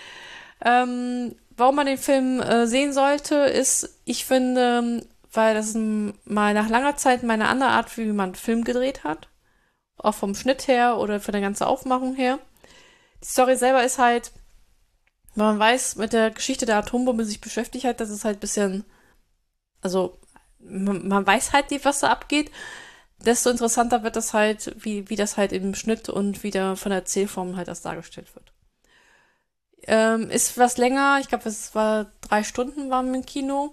Warum man den Film sehen sollte, ist, ich finde, weil das mal nach langer Zeit meine andere Art, wie man einen Film gedreht hat. Auch vom Schnitt her oder von der ganzen Aufmachung her. Die Story selber ist halt, wenn man weiß, mit der Geschichte der Atombombe sich beschäftigt hat, dass es halt ein bisschen, also man weiß halt nicht, was da abgeht, desto interessanter wird das halt, wie das halt im Schnitt und wieder von der Erzählform halt das dargestellt wird. Ist was länger, ich glaube, es war 3 Stunden waren wir im Kino.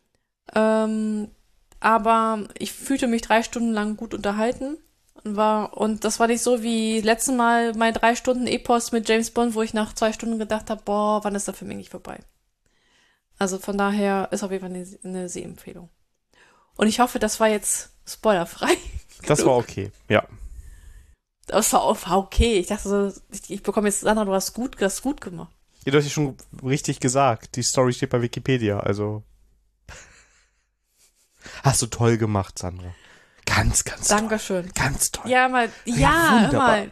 Aber ich fühlte mich 3 Stunden lang gut unterhalten. Und das war nicht so wie letztes Mal mein 3 Stunden Epos mit James Bond, wo ich nach 2 Stunden gedacht habe, boah, wann ist der Film eigentlich vorbei? Also von daher ist auf jeden Fall eine Sehempfehlung. Und ich hoffe, das war jetzt spoilerfrei. Das war okay, ja. Das war okay. Ich dachte so, ich bekomme jetzt, Sandra, du hast gut gemacht. Ja, du hast ja schon richtig gesagt. Die Story steht bei Wikipedia, also. Hast du toll gemacht, Sandra. Ganz, ganz Dankeschön. toll. Ganz toll. Ja, mal, ja, hör mal,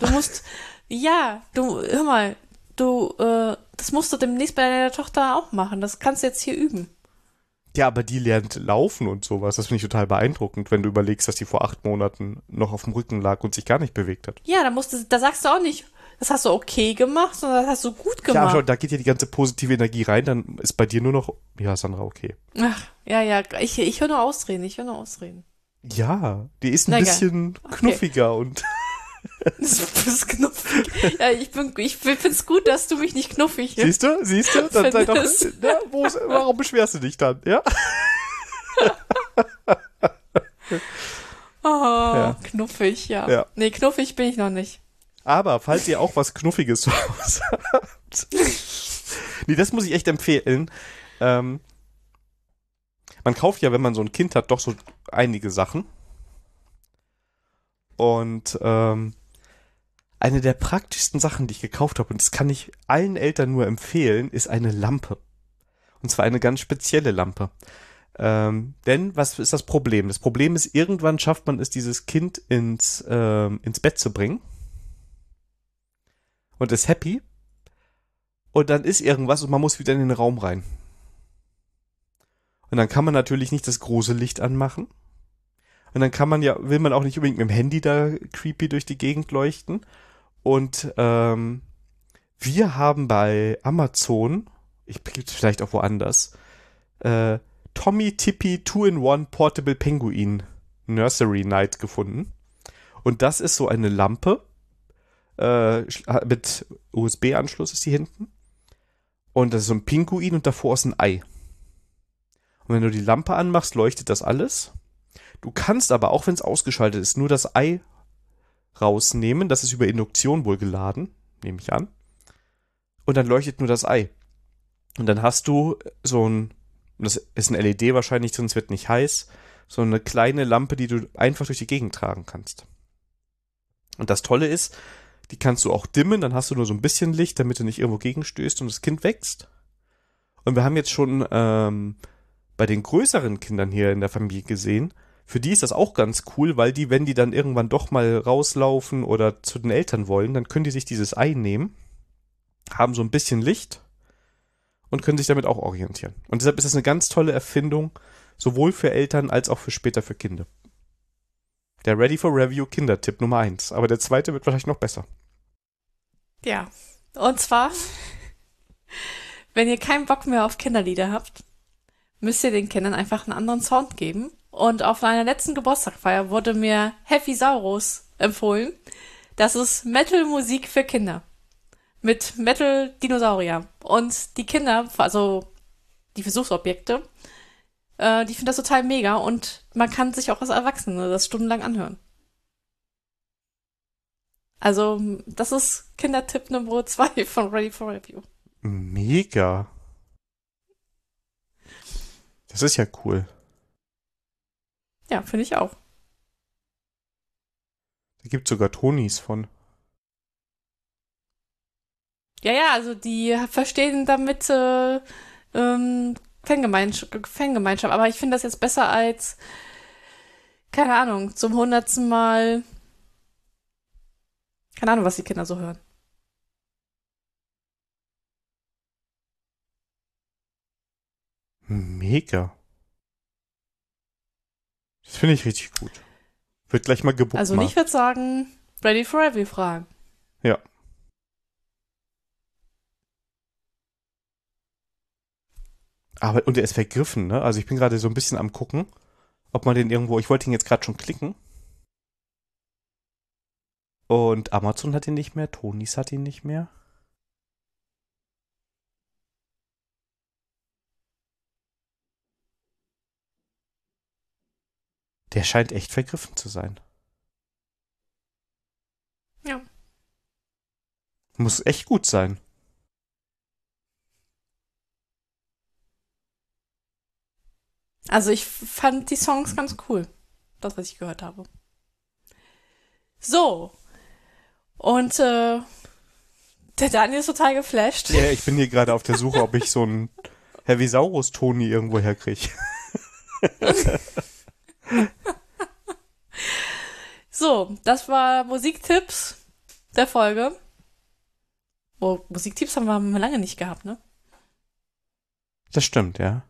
das musst du demnächst bei deiner Tochter auch machen. Das kannst du jetzt hier üben. Ja, aber die lernt laufen und sowas. Das finde ich total beeindruckend, wenn du überlegst, dass die vor 8 Monaten noch auf dem Rücken lag und sich gar nicht bewegt hat. Ja, da sagst du auch nicht, das hast du okay gemacht, sondern das hast du gut gemacht. Ja, schau, da geht ja die ganze positive Energie rein, dann ist bei dir nur noch, ja, Sandra, okay. Ach, ja, ich höre nur Ausreden. Ja, die ist ein bisschen knuffiger und Das ist knuffig. Ja, ich find's gut, dass du mich nicht knuffig Siehst du? Dann sei doch, ja, warum beschwerst du dich dann, ja? Oh, knuffig, ja. Nee, knuffig bin ich noch nicht. Aber falls ihr auch was Knuffiges zu Hause habt. Nee, das muss ich echt empfehlen. Man kauft ja, wenn man so ein Kind hat, doch so einige Sachen. Und eine der praktischsten Sachen, die ich gekauft habe, und das kann ich allen Eltern nur empfehlen, ist eine Lampe. Und zwar eine ganz spezielle Lampe. Denn was ist das Problem? Das Problem ist, irgendwann schafft man es, dieses Kind ins Bett zu bringen. Und ist happy. Und dann ist irgendwas und man muss wieder in den Raum rein. Und dann kann man natürlich nicht das große Licht anmachen. Und dann will man auch nicht unbedingt mit dem Handy da creepy durch die Gegend leuchten. Und wir haben bei Amazon, gibt's vielleicht auch woanders, Tommy Tippy 2-in-1 Portable Penguin Nursery Night gefunden. Und das ist so eine Lampe, mit USB-Anschluss ist die hinten. Und das ist so ein Pinguin und davor ist ein Ei. Und wenn du die Lampe anmachst, leuchtet das alles. Du kannst aber, auch wenn es ausgeschaltet ist, nur das Ei rausnehmen. Das ist über Induktion wohl geladen, nehme ich an. Und dann leuchtet nur das Ei. Und dann hast du das ist ein LED wahrscheinlich, sonst wird nicht heiß, so eine kleine Lampe, die du einfach durch die Gegend tragen kannst. Und das Tolle ist, die kannst du auch dimmen, dann hast du nur so ein bisschen Licht, damit du nicht irgendwo gegenstößt und das Kind wächst. Und wir haben jetzt schon bei den größeren Kindern hier in der Familie gesehen, für die ist das auch ganz cool, weil die, wenn die dann irgendwann doch mal rauslaufen oder zu den Eltern wollen, dann können die sich dieses Ei nehmen, haben so ein bisschen Licht und können sich damit auch orientieren. Und deshalb ist das eine ganz tolle Erfindung, sowohl für Eltern als auch für später für Kinder. Der Ready for Review Kindertipp Nummer 1. Aber der zweite wird wahrscheinlich noch besser. Ja, und zwar, wenn ihr keinen Bock mehr auf Kinderlieder habt, müsst ihr den Kindern einfach einen anderen Sound geben. Und auf einer letzten Geburtstagsfeier wurde mir Heavy Saurus empfohlen. Das ist Metal-Musik für Kinder. Mit Metal-Dinosaurier. Und die Kinder, also die Versuchsobjekte, die finden das total mega. Und man kann sich auch als Erwachsene das stundenlang anhören. Also, das ist Kindertipp Nummer 2 von Ready for Review. Mega. Das ist ja cool. Ja, finde ich auch. Da gibt es sogar Tonis von. Ja, also die verstehen damit Fangemeinschaft. Aber ich finde das jetzt besser als, keine Ahnung, zum 100. Mal, keine Ahnung, was die Kinder so hören. Mega. Das finde ich richtig gut. Wird gleich mal gebucht. Also ich würde sagen, Ready for Review fragen. Ja. Und der ist vergriffen, ne? Also ich bin gerade so ein bisschen am gucken, ob man den irgendwo, ich wollte ihn jetzt gerade schon klicken. Und Amazon hat ihn nicht mehr, Tonys hat ihn nicht mehr. Der scheint echt vergriffen zu sein. Ja. Muss echt gut sein. Also ich fand die Songs ganz cool. Das, was ich gehört habe. So. Und der Daniel ist total geflasht. Ja, ich bin hier gerade auf der Suche, ob ich so einen Heavisaurus-Toni irgendwo herkriege. So, das war Musiktipps der Folge. Oh, Musiktipps haben wir lange nicht gehabt, ne? Das stimmt, ja.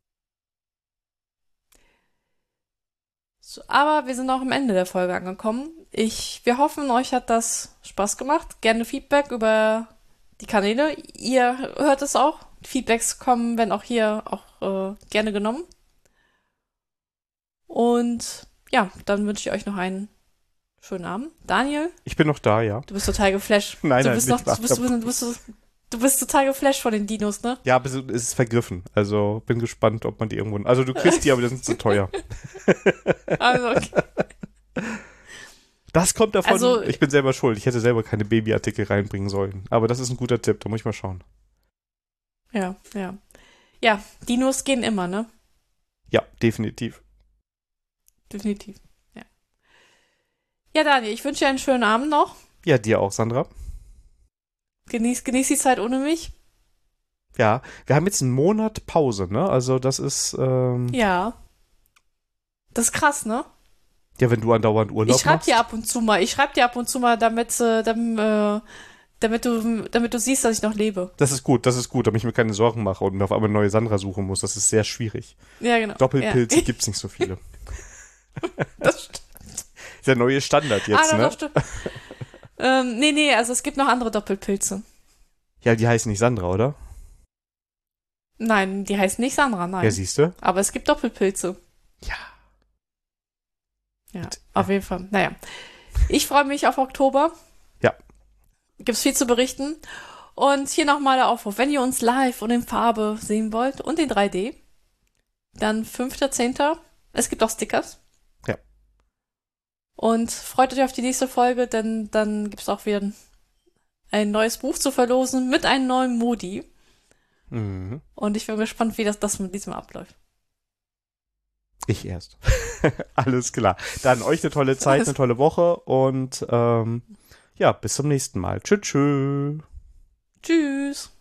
So, aber wir sind auch am Ende der Folge angekommen. Wir hoffen, euch hat das Spaß gemacht. Gerne Feedback über die Kanäle. Ihr hört es auch. Feedbacks kommen, wenn auch hier auch gerne genommen. Und ja, dann wünsche ich euch noch einen schönen Abend. Daniel? Ich bin noch da, ja. Du bist total geflasht. Nein, du nein, bist nicht noch, du bist total geflasht von den Dinos, ne? Ja, aber es ist vergriffen. Also bin gespannt, ob man die irgendwo... Also du kriegst die, aber die sind zu teuer. Also, okay. Das kommt davon, Also, ich bin selber schuld. Ich hätte selber keine Babyartikel reinbringen sollen. Aber das ist ein guter Tipp, da muss ich mal schauen. ja, ja. Ja, Dinos gehen immer, ne? Ja, definitiv. Definitiv. Ja. Ja, Daniel, ich wünsche dir einen schönen Abend noch. Ja, dir auch, Sandra. Genieß die Zeit ohne mich. Ja, wir haben jetzt einen Monat Pause, ne? Also das ist... Ja. Das ist krass, ne? Ja, wenn du andauernd Urlaub Ich schreib machst. dir ab und zu mal, damit du siehst, dass ich noch lebe. Das ist gut, damit ich mir keine Sorgen mache und mir auf einmal eine neue Sandra suchen muss. Das ist sehr schwierig. Ja, genau. Doppelpilze Ja. gibt's nicht so viele. Das stimmt. Ist der neue Standard jetzt, ne? Doch, stimmt. Nee, also es gibt noch andere Doppelpilze. Ja, die heißen nicht Sandra, oder? Nein, die heißen nicht Sandra, nein. Ja, siehst du? Aber es gibt Doppelpilze. Ja. Ja, auf jeden Fall. Naja. Ich freue mich auf Oktober. Ja. Gibt's viel zu berichten. Und hier nochmal der Aufruf. Wenn ihr uns live und in Farbe sehen wollt und in 3D, dann 5.10. Es gibt auch Stickers. Ja. Und freut euch auf die nächste Folge, denn dann gibt's auch wieder ein neues Buch zu verlosen mit einem neuen Modi. Mhm. Und ich bin gespannt, wie das mit diesem abläuft. Ich erst. Alles klar. Dann euch eine tolle Zeit, eine tolle Woche und ja, bis zum nächsten Mal. Tschüss. Tschüss.